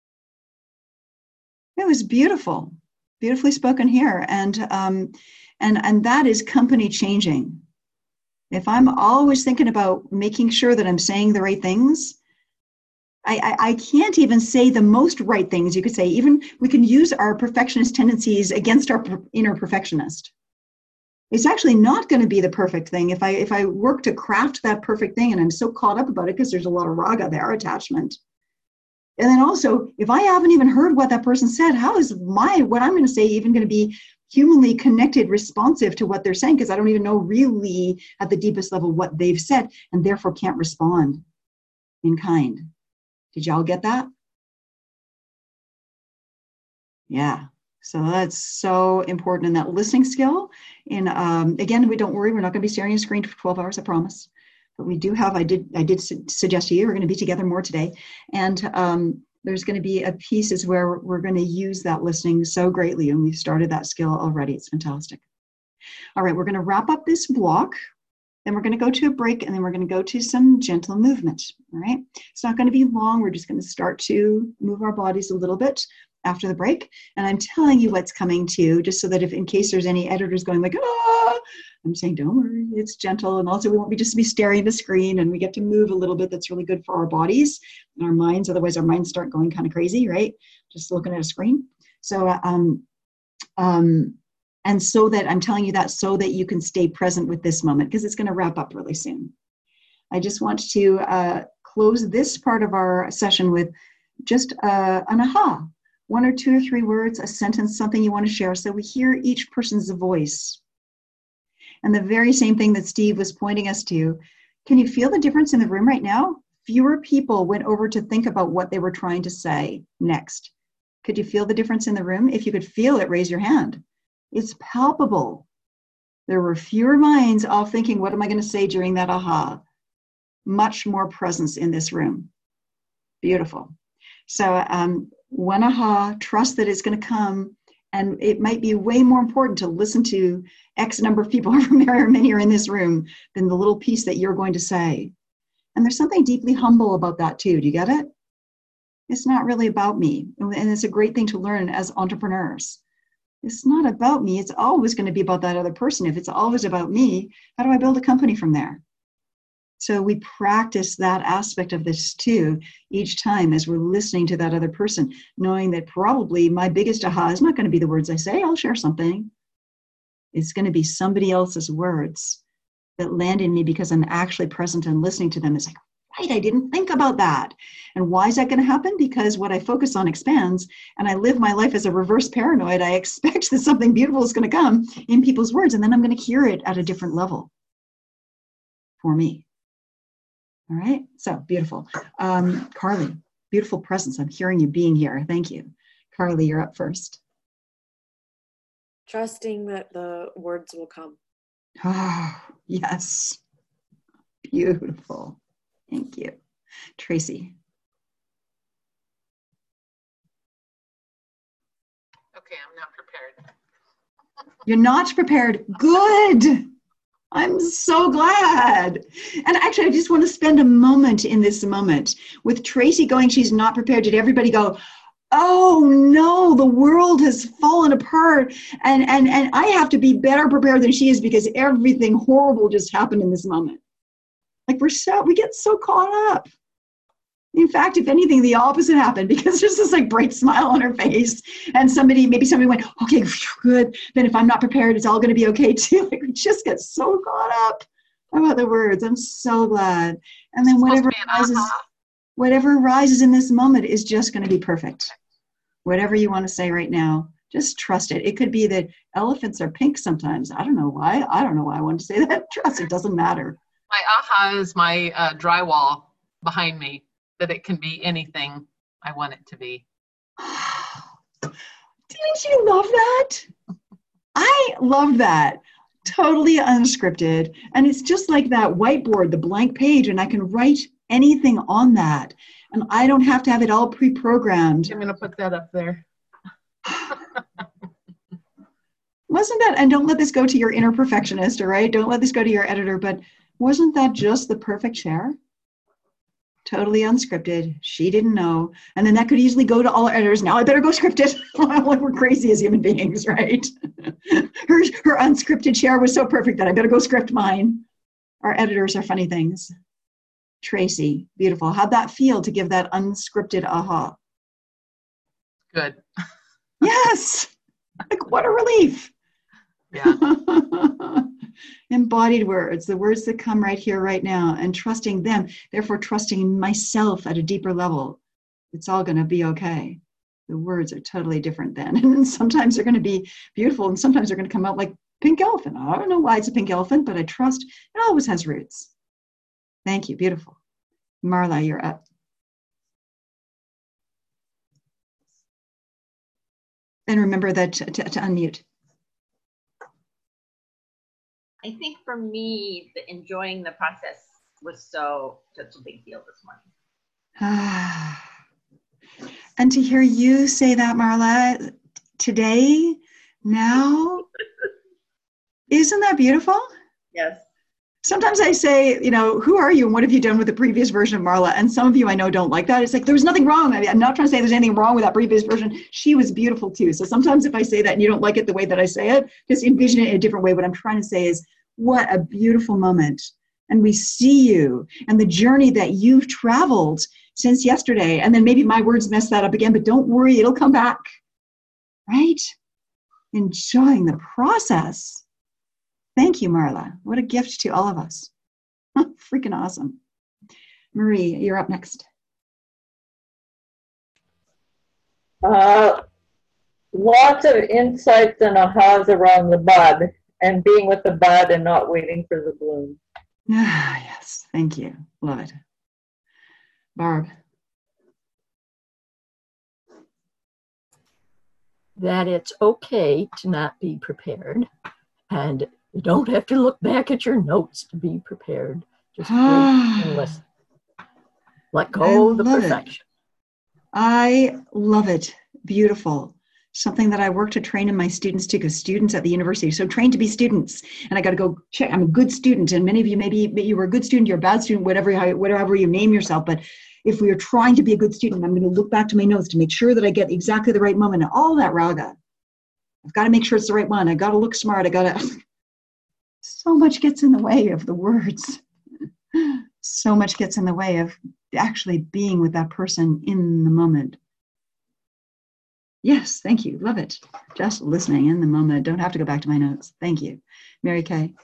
It was beautiful, beautifully spoken here. And that is company changing. If I'm always thinking about making sure that I'm saying the right things, I can't even say the most right things. You could say, even we can use our perfectionist tendencies against our inner perfectionist. It's actually not going to be the perfect thing. If I work to craft that perfect thing and I'm so caught up about it because there's a lot of raga there, attachment. And then also, if I haven't even heard what that person said, how is what I'm going to say even going to be humanly connected, responsive to what they're saying? Because I don't even know really at the deepest level what they've said and therefore can't respond in kind. Did y'all get that? Yeah. So that's so important in that listening skill. And again, don't worry, we're not going to be staring at a screen for 12 hours, I promise. But we do have, I did suggest to you, we're going to be together more today. And there's going to be a pieces where we're going to use that listening so greatly. And we've started that skill already. It's fantastic. All right, we're going to wrap up this block. Then we're going to go to a break, and then we're going to go to some gentle movement. All right. It's not going to be long. We're just going to start to move our bodies a little bit after the break. And I'm telling you what's coming too, just so that if in case there's any editors going like, ah, I'm saying, don't worry, it's gentle. And also we won't just be staring at the screen, and we get to move a little bit. That's really good for our bodies and our minds. Otherwise our minds start going kind of crazy, right? Just looking at a screen. So, and so that I'm telling you that so that you can stay present with this moment, because it's going to wrap up really soon. I just want to close this part of our session with just an aha. 1 or 2 or 3 words, a sentence, something you want to share, so we hear each person's voice. And the very same thing that Steve was pointing us to, can you feel the difference in the room right now? Fewer people went over to think about what they were trying to say next. Could you feel the difference in the room? If you could feel it, raise your hand. It's palpable. There were fewer minds all thinking, what am I going to say during that aha? Much more presence in this room. Beautiful. So one aha, trust that it's going to come, and it might be way more important to listen to X number of people, however many are in this room, than the little piece that you're going to say. And there's something deeply humble about that too. Do you get it? It's not really about me. And it's a great thing to learn as entrepreneurs. It's not about me. It's always going to be about that other person. If it's always about me, how do I build a company from there? So we practice that aspect of this too, each time as we're listening to that other person, knowing that probably my biggest aha is not going to be the words I say. I'll share something. It's going to be somebody else's words that land in me because I'm actually present and listening to them. It's like, right, I didn't think about that. And why is that going to happen? Because what I focus on expands, and I live my life as a reverse paranoid. I expect that something beautiful is going to come in people's words, and then I'm going to hear it at a different level for me. All right, so beautiful. Carly, beautiful presence. I'm hearing you being here. Thank you. Carly, you're up first. Trusting that the words will come. Oh, yes. Beautiful. Thank you. Tracy. Okay, I'm not prepared. You're not prepared. Good. I'm so glad. And actually, I just want to spend a moment in this moment with Tracy going, she's not prepared. Did everybody go, oh no, the world has fallen apart and I have to be better prepared than she is because everything horrible just happened in this moment. Like we get so caught up. In fact, if anything, the opposite happened because there's this like bright smile on her face. And maybe somebody went, okay, good. Then if I'm not prepared, it's all going to be okay too. Like, we just get so caught up about the words. I'm so glad. And then whatever rises in this moment is just going to be perfect. Whatever you want to say right now, just trust it. It could be that elephants are pink sometimes. I don't know why. I don't know why I wanted to say that. Trust it doesn't matter. My aha is my drywall behind me, that it can be anything I want it to be. Didn't you love that? I love that. Totally unscripted. And it's just like that whiteboard, the blank page, and I can write anything on that. And I don't have to have it all pre-programmed. I'm going to put that up there. Wasn't that, and don't let this go to your inner perfectionist, all right? Don't let this go to your editor, but wasn't that just the perfect share? Totally unscripted. She didn't know. And then that could easily go to all our editors. Now I better go scripted. Like we're crazy as human beings, right? Her unscripted share was so perfect that I better go script mine. Our editors are funny things. Tracy, beautiful. How'd that feel to give that unscripted aha? Good. Yes. Like what a relief. Yeah. Embodied words, the words that come right here, right now, and trusting them, therefore trusting myself at a deeper level. It's all going to be okay. The words are totally different then. And sometimes they're going to be beautiful, and sometimes they're going to come out like pink elephant. I don't know why it's a pink elephant, but I trust it always has roots. Thank you. Beautiful. Marla, you're up. And remember that to unmute. I think for me, enjoying the process was such a big deal this morning. And to hear you say that, Marla, today, now, isn't that beautiful? Yes. Sometimes I say, who are you and what have you done with the previous version of Marla? And some of you I know don't like that. It's like, there was nothing wrong. I'm not trying to say there's anything wrong with that previous version. She was beautiful too. So sometimes if I say that and you don't like it the way that I say it, just envision it in a different way. What I'm trying to say is, what a beautiful moment. And we see you and the journey that you've traveled since yesterday. And then maybe my words mess that up again, but don't worry, it'll come back. Right? Enjoying the process. Thank you, Marla. What a gift to all of us. Freaking awesome. Marie, you're up next. Lots of insights and ahas around the bud and being with the bud and not waiting for the bloom. Ah, yes. Thank you. Love it. Barb. That it's okay to not be prepared, and you don't have to look back at your notes to be prepared. Just wait and listen. Let go of the perfection. I love it. Beautiful. Something that I work to train in my students too, because students at the university, so trained to be students, and I got to go check. I'm a good student, and many of you, maybe you were a good student, you're a bad student, whatever you name yourself. But if we are trying to be a good student, I'm going to look back to my notes to make sure that I get exactly the right moment and all that raga. I've got to make sure it's the right one. I got to look smart. So much gets in the way of the words. So much gets in the way of actually being with that person in the moment. Yes, thank you. Love it. Just listening in the moment. Don't have to go back to my notes. Thank you. Mary Kay.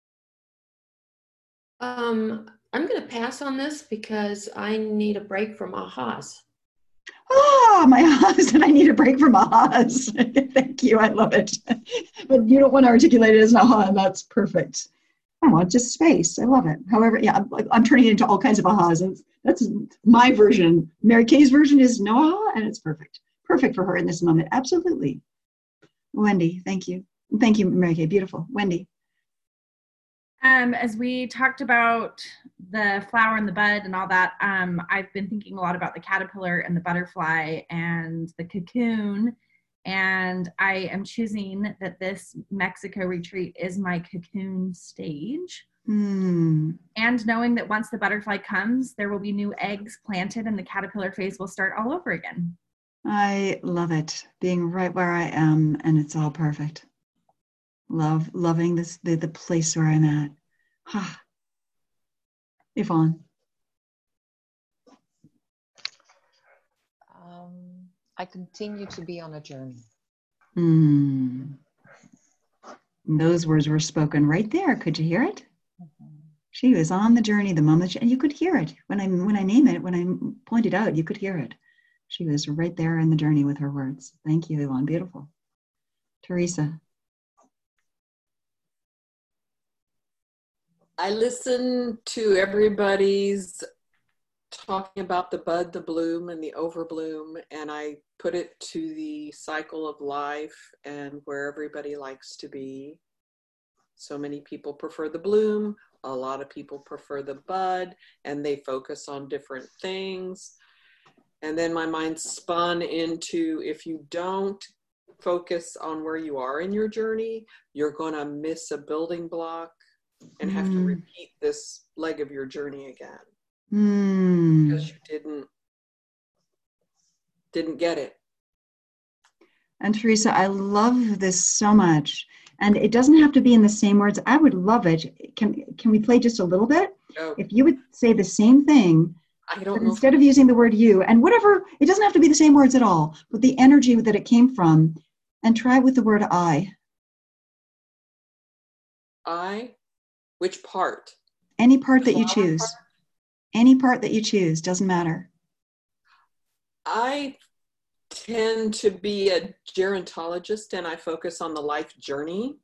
I'm going to pass on this because I need a break from ahas. Oh, my ahas, and I need a break from ahas. Thank you. I love it. But you don't want to articulate it as an aha, and that's perfect. I want just space. I love it. However, yeah, I'm turning it into all kinds of ahas. And that's my version. Mary Kay's version is no aha, and it's perfect. Perfect for her in this moment. Absolutely. Wendy, thank you. Thank you, Mary Kay. Beautiful. Wendy. As we talked about the flower and the bud and all that, I've been thinking a lot about the caterpillar and the butterfly and the cocoon. And I am choosing that this Mexico retreat is my cocoon stage. And knowing that once the butterfly comes, there will be new eggs planted and the caterpillar phase will start all over again. I love it. Being right where I am, and it's all perfect. Loving this, the place where I'm at. Yvonne. I continue to be on a journey. Those words were spoken right there. Could you hear it? She was on the journey the moment, and you could hear it when I name it. When I point it out, you could hear it. She was right there in the journey with her words. Thank you, Yvonne. Beautiful. Teresa. I listen to everybody's talking about the bud, the bloom, and the overbloom, and I put it to the cycle of life and where everybody likes to be. So many people prefer the bloom, a lot of people prefer the bud, and they focus on different things. And then my mind spun into, if you don't focus on where you are in your journey, you're going to miss a building block and have to repeat this leg of your journey again. Because you didn't get it. And Teresa, I love this so much. And it doesn't have to be in the same words. I would love it. Can we play just a little bit? Oh. If you would say the same thing, but instead of using the word you, and whatever, it doesn't have to be the same words at all, but the energy that it came from, and try with the word I. I? Which part? Any part that you choose. Any part that you choose, doesn't matter. I tend to be a gerontologist and I focus on the life journey.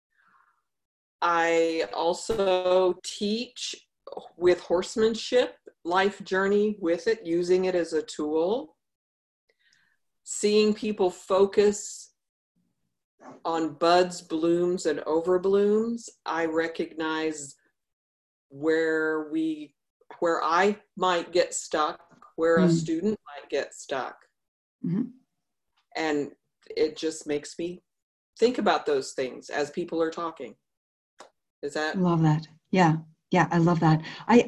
I also teach with horsemanship, life journey with it, using it as a tool. Seeing people focus on buds, blooms, and overblooms, I recognize where I might get stuck, where a student might get stuck. And it just makes me think about those things as people are talking. Is that? Love that. Yeah. Yeah. I love that. I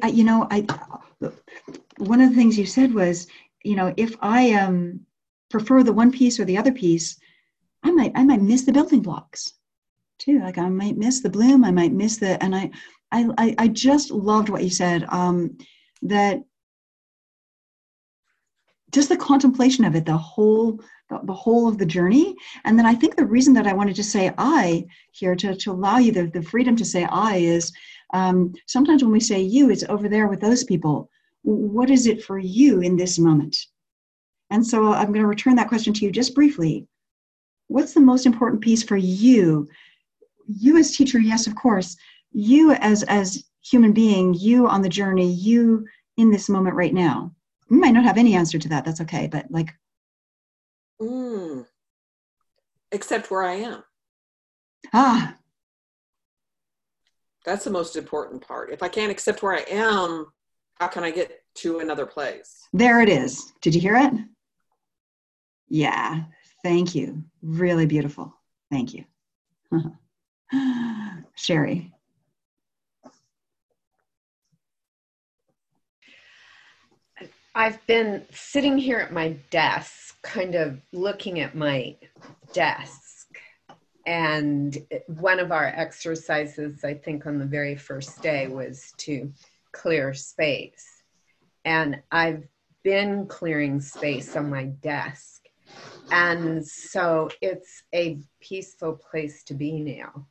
one of the things you said was, if I prefer the one piece or the other piece, I might miss the building blocks too. Like I might miss the bloom. I might miss and I just loved what you said, that just the contemplation of it, the whole of the journey. And then I think the reason that I wanted to say I here to allow you the freedom to say I is sometimes when we say you, it's over there with those people. What is it for you in this moment? And so I'm going to return that question to you just briefly. What's the most important piece for you? You as teacher, yes, of course. You as human being, you on the journey, you in this moment right now. You might not have any answer to that. That's okay. But except where I am. That's the most important part. If I can't accept where I am, how can I get to another place? There it is. Did you hear it? Yeah. Thank you. Really beautiful. Thank you. Sherry. I've been sitting here at my desk, kind of looking at my desk. And one of our exercises, I think on the very first day, was to clear space. And I've been clearing space on my desk. And so it's a peaceful place to be now.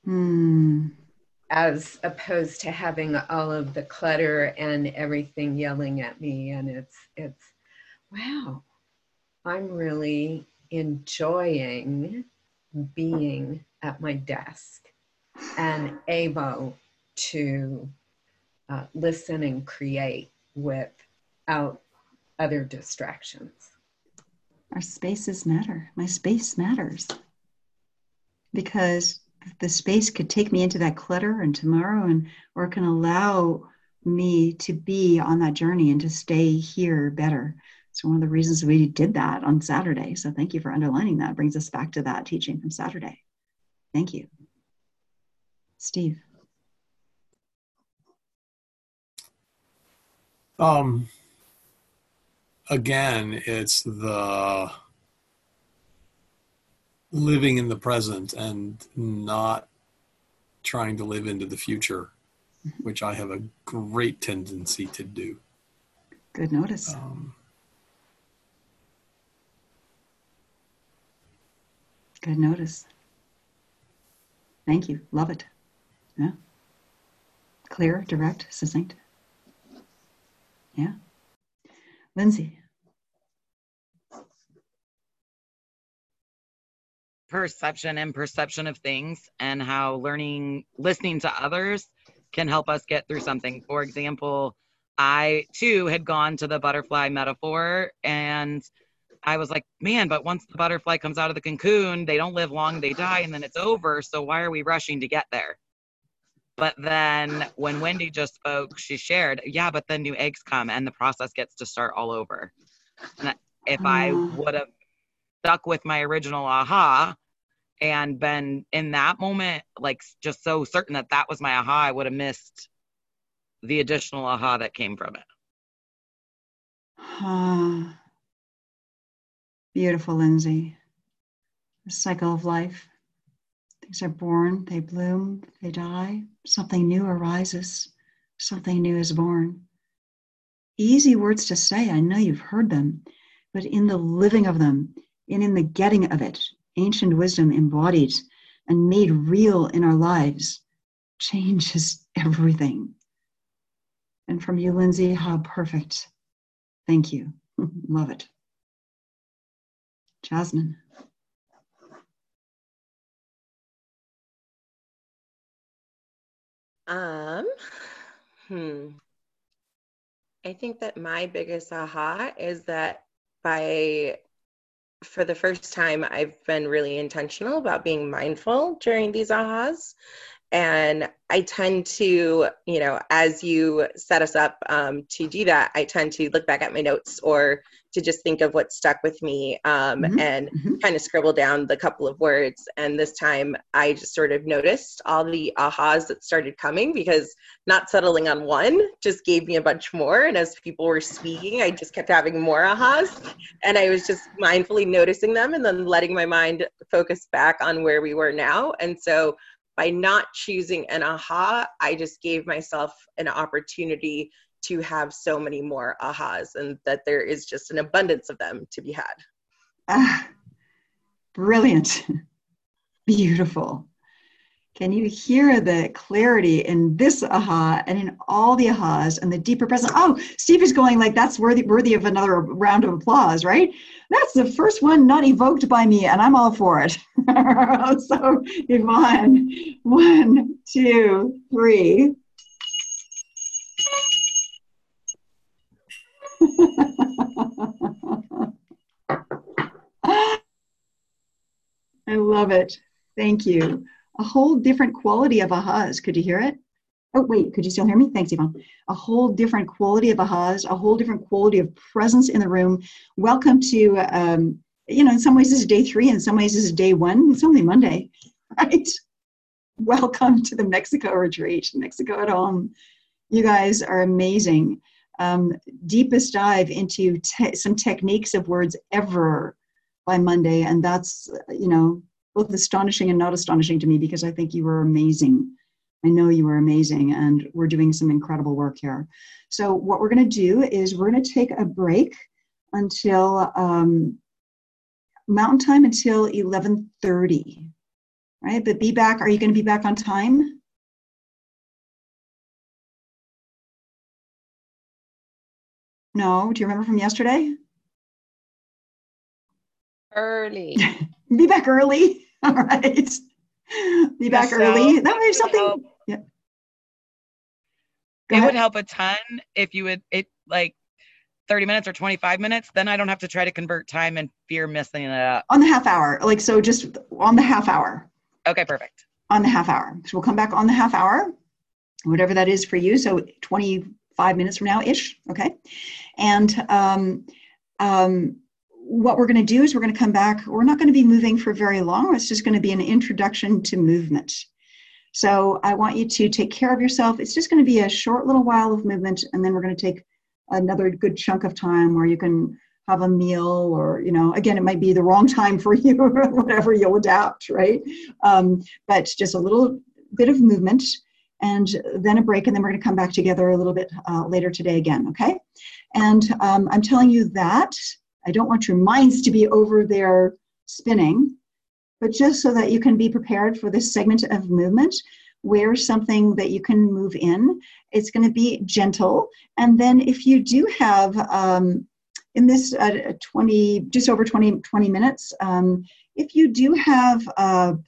As opposed to having all of the clutter and everything yelling at me. And it's wow, I'm really enjoying being at my desk and able to listen and create without other distractions. Our spaces matter. My space matters. Because the space could take me into that clutter and tomorrow, or it can allow me to be on that journey and to stay here better. So one of the reasons we did that on Saturday. So thank you for underlining that. It brings us back to that teaching from Saturday. Thank you. Steve. Again, it's the living in the present and not trying to live into the future, which I have a great tendency to do. Good notice. Good notice. Thank you. Love it. Yeah. Clear, direct, succinct. Yeah. Lindsay. Perception and perception of things, and how listening to others can help us get through something. For example, I too had gone to the butterfly metaphor, and I was like, man, but once the butterfly comes out of the cocoon, they don't live long, they die, and then it's over. So why are we rushing to get there? But then when Wendy just spoke, she shared, yeah, but then new eggs come and the process gets to start all over. And if I would have stuck with my original aha and been in that moment, like just so certain that that was my aha, I would have missed the additional aha that came from it. Beautiful, Lindsay. The cycle of life. Things are born, they bloom, they die. Something new arises. Something new is born. Easy words to say, I know you've heard them, but in the living of them, and in the getting of it, ancient wisdom embodied and made real in our lives changes everything. And from you, Lindsay, how perfect. Thank you. Love it. Jasmine. I think that my biggest aha is that for the first time, I've been really intentional about being mindful during these ahas. And I tend to, as you set us up to do that, I tend to look back at my notes or to just think of what stuck with me and kind of scribble down the couple of words. And this time I just sort of noticed all the ahas that started coming, because not settling on one just gave me a bunch more. And as people were speaking, I just kept having more ahas, and I was just mindfully noticing them and then letting my mind focus back on where we were now. And so by not choosing an aha, I just gave myself an opportunity to have so many more ahas, and that there is just an abundance of them to be had. Brilliant. Beautiful. Can you hear the clarity in this aha and in all the ahas and the deeper presence? Oh, Steve is going like, that's worthy of another round of applause, right? That's the first one not evoked by me, and I'm all for it. So, Yvonne, 1, 2, 3. I love it. Thank you. A whole different quality of ahas. Could you hear it? Oh, wait, could you still hear me? Thanks, Yvonne. A whole different quality of ahas, a whole different quality of presence in the room. Welcome to, in some ways this is day 3, in some ways this is day 1. It's only Monday, right? Welcome to the Mexico retreat, Mexico at home. You guys are amazing. Deepest dive into some techniques of words ever by Monday. And that's, both astonishing and not astonishing to me, because I think you were amazing. I know you were amazing, and we're doing some incredible work here. So what we're going to do is we're going to take a break until Mountain Time until 11:30, right? But be back. Are you going to be back on time? No. Do you remember from yesterday? Early. Be back early. All right. Be back early. That was something. Yeah. It would help a ton if you would, 30 minutes or 25 minutes, then I don't have to try to convert time and fear messing it up. On the half hour. So just on the half hour. Okay, perfect. On the half hour. So we'll come back on the half hour, whatever that is for you. So 25 minutes from now-ish. Okay. And what we're going to do is we're going to come back. We're not going to be moving for very long. It's just going to be an introduction to movement. So I want you to take care of yourself. It's just going to be a short little while of movement, and then we're going to take another good chunk of time where you can have a meal, or, again, it might be the wrong time for you, or whatever, you'll adapt, right? But just a little bit of movement, and then a break, and then we're going to come back together a little bit later today again, okay? And I'm telling you that I don't want your minds to be over there spinning. but just so that you can be prepared for this segment of movement, wear something that you can move in. It's going to be gentle. And then if you do have, in this 20 minutes, if you do have a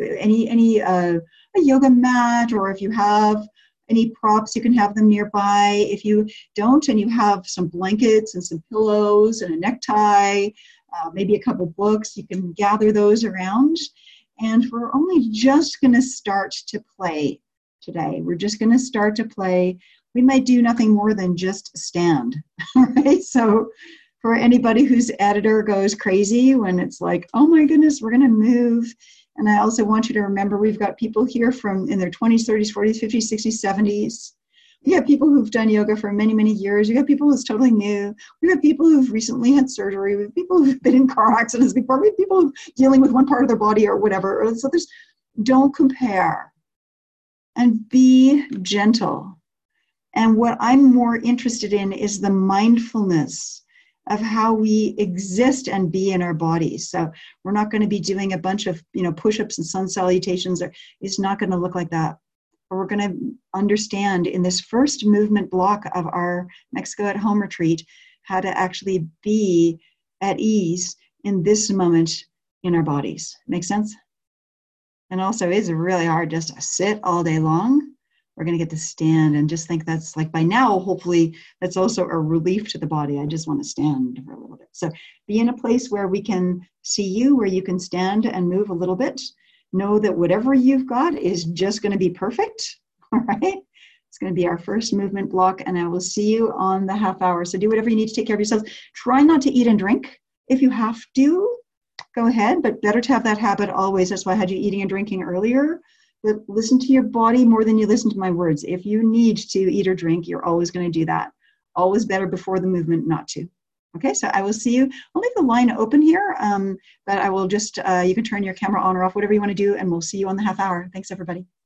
yoga mat, or if you have any props, you can have them nearby. If you don't, and you have some blankets and some pillows and a necktie, maybe a couple books, you can gather those around. And we're only just going to start to play today. We're just going to start to play. We might do nothing more than just stand, right? So for anybody whose editor goes crazy when it's like, oh my goodness, we're going to move. And I also want you to remember we've got people here from in their 20s, 30s, 40s, 50s, 60s, 70s. We have people who've done yoga for many, many years. We have people who's totally new. We have people who've recently had surgery. We have people who've been in car accidents before. We have people who've dealing with one part of their body or whatever. So don't compare, and be gentle. And what I'm more interested in is the mindfulness of how we exist and be in our bodies. So we're not going to be doing a bunch of, push-ups and sun salutations. It's not going to look like that. But we're going to understand in this first movement block of our Mexico at Home retreat how to actually be at ease in this moment in our bodies. Make sense? And also, it's really hard just to sit all day long. We're going to get to stand, and just think that's like by now, hopefully that's also a relief to the body. I just want to stand for a little bit. So be in a place where we can see you, where you can stand and move a little bit. Know that whatever you've got is just going to be perfect. All right. It's going to be our first movement block, and I will see you on the half hour. So do whatever you need to take care of yourselves. Try not to eat and drink. If you have to, go ahead, but better to have that habit always. That's why I had you eating and drinking earlier. But listen to your body more than you listen to my words. If you need to eat or drink, you're always going to do that. Always better before the movement not to. Okay, so I will see you. I'll leave the line open here, but I will just, you can turn your camera on or off, whatever you want to do, and we'll see you on the half hour. Thanks, everybody.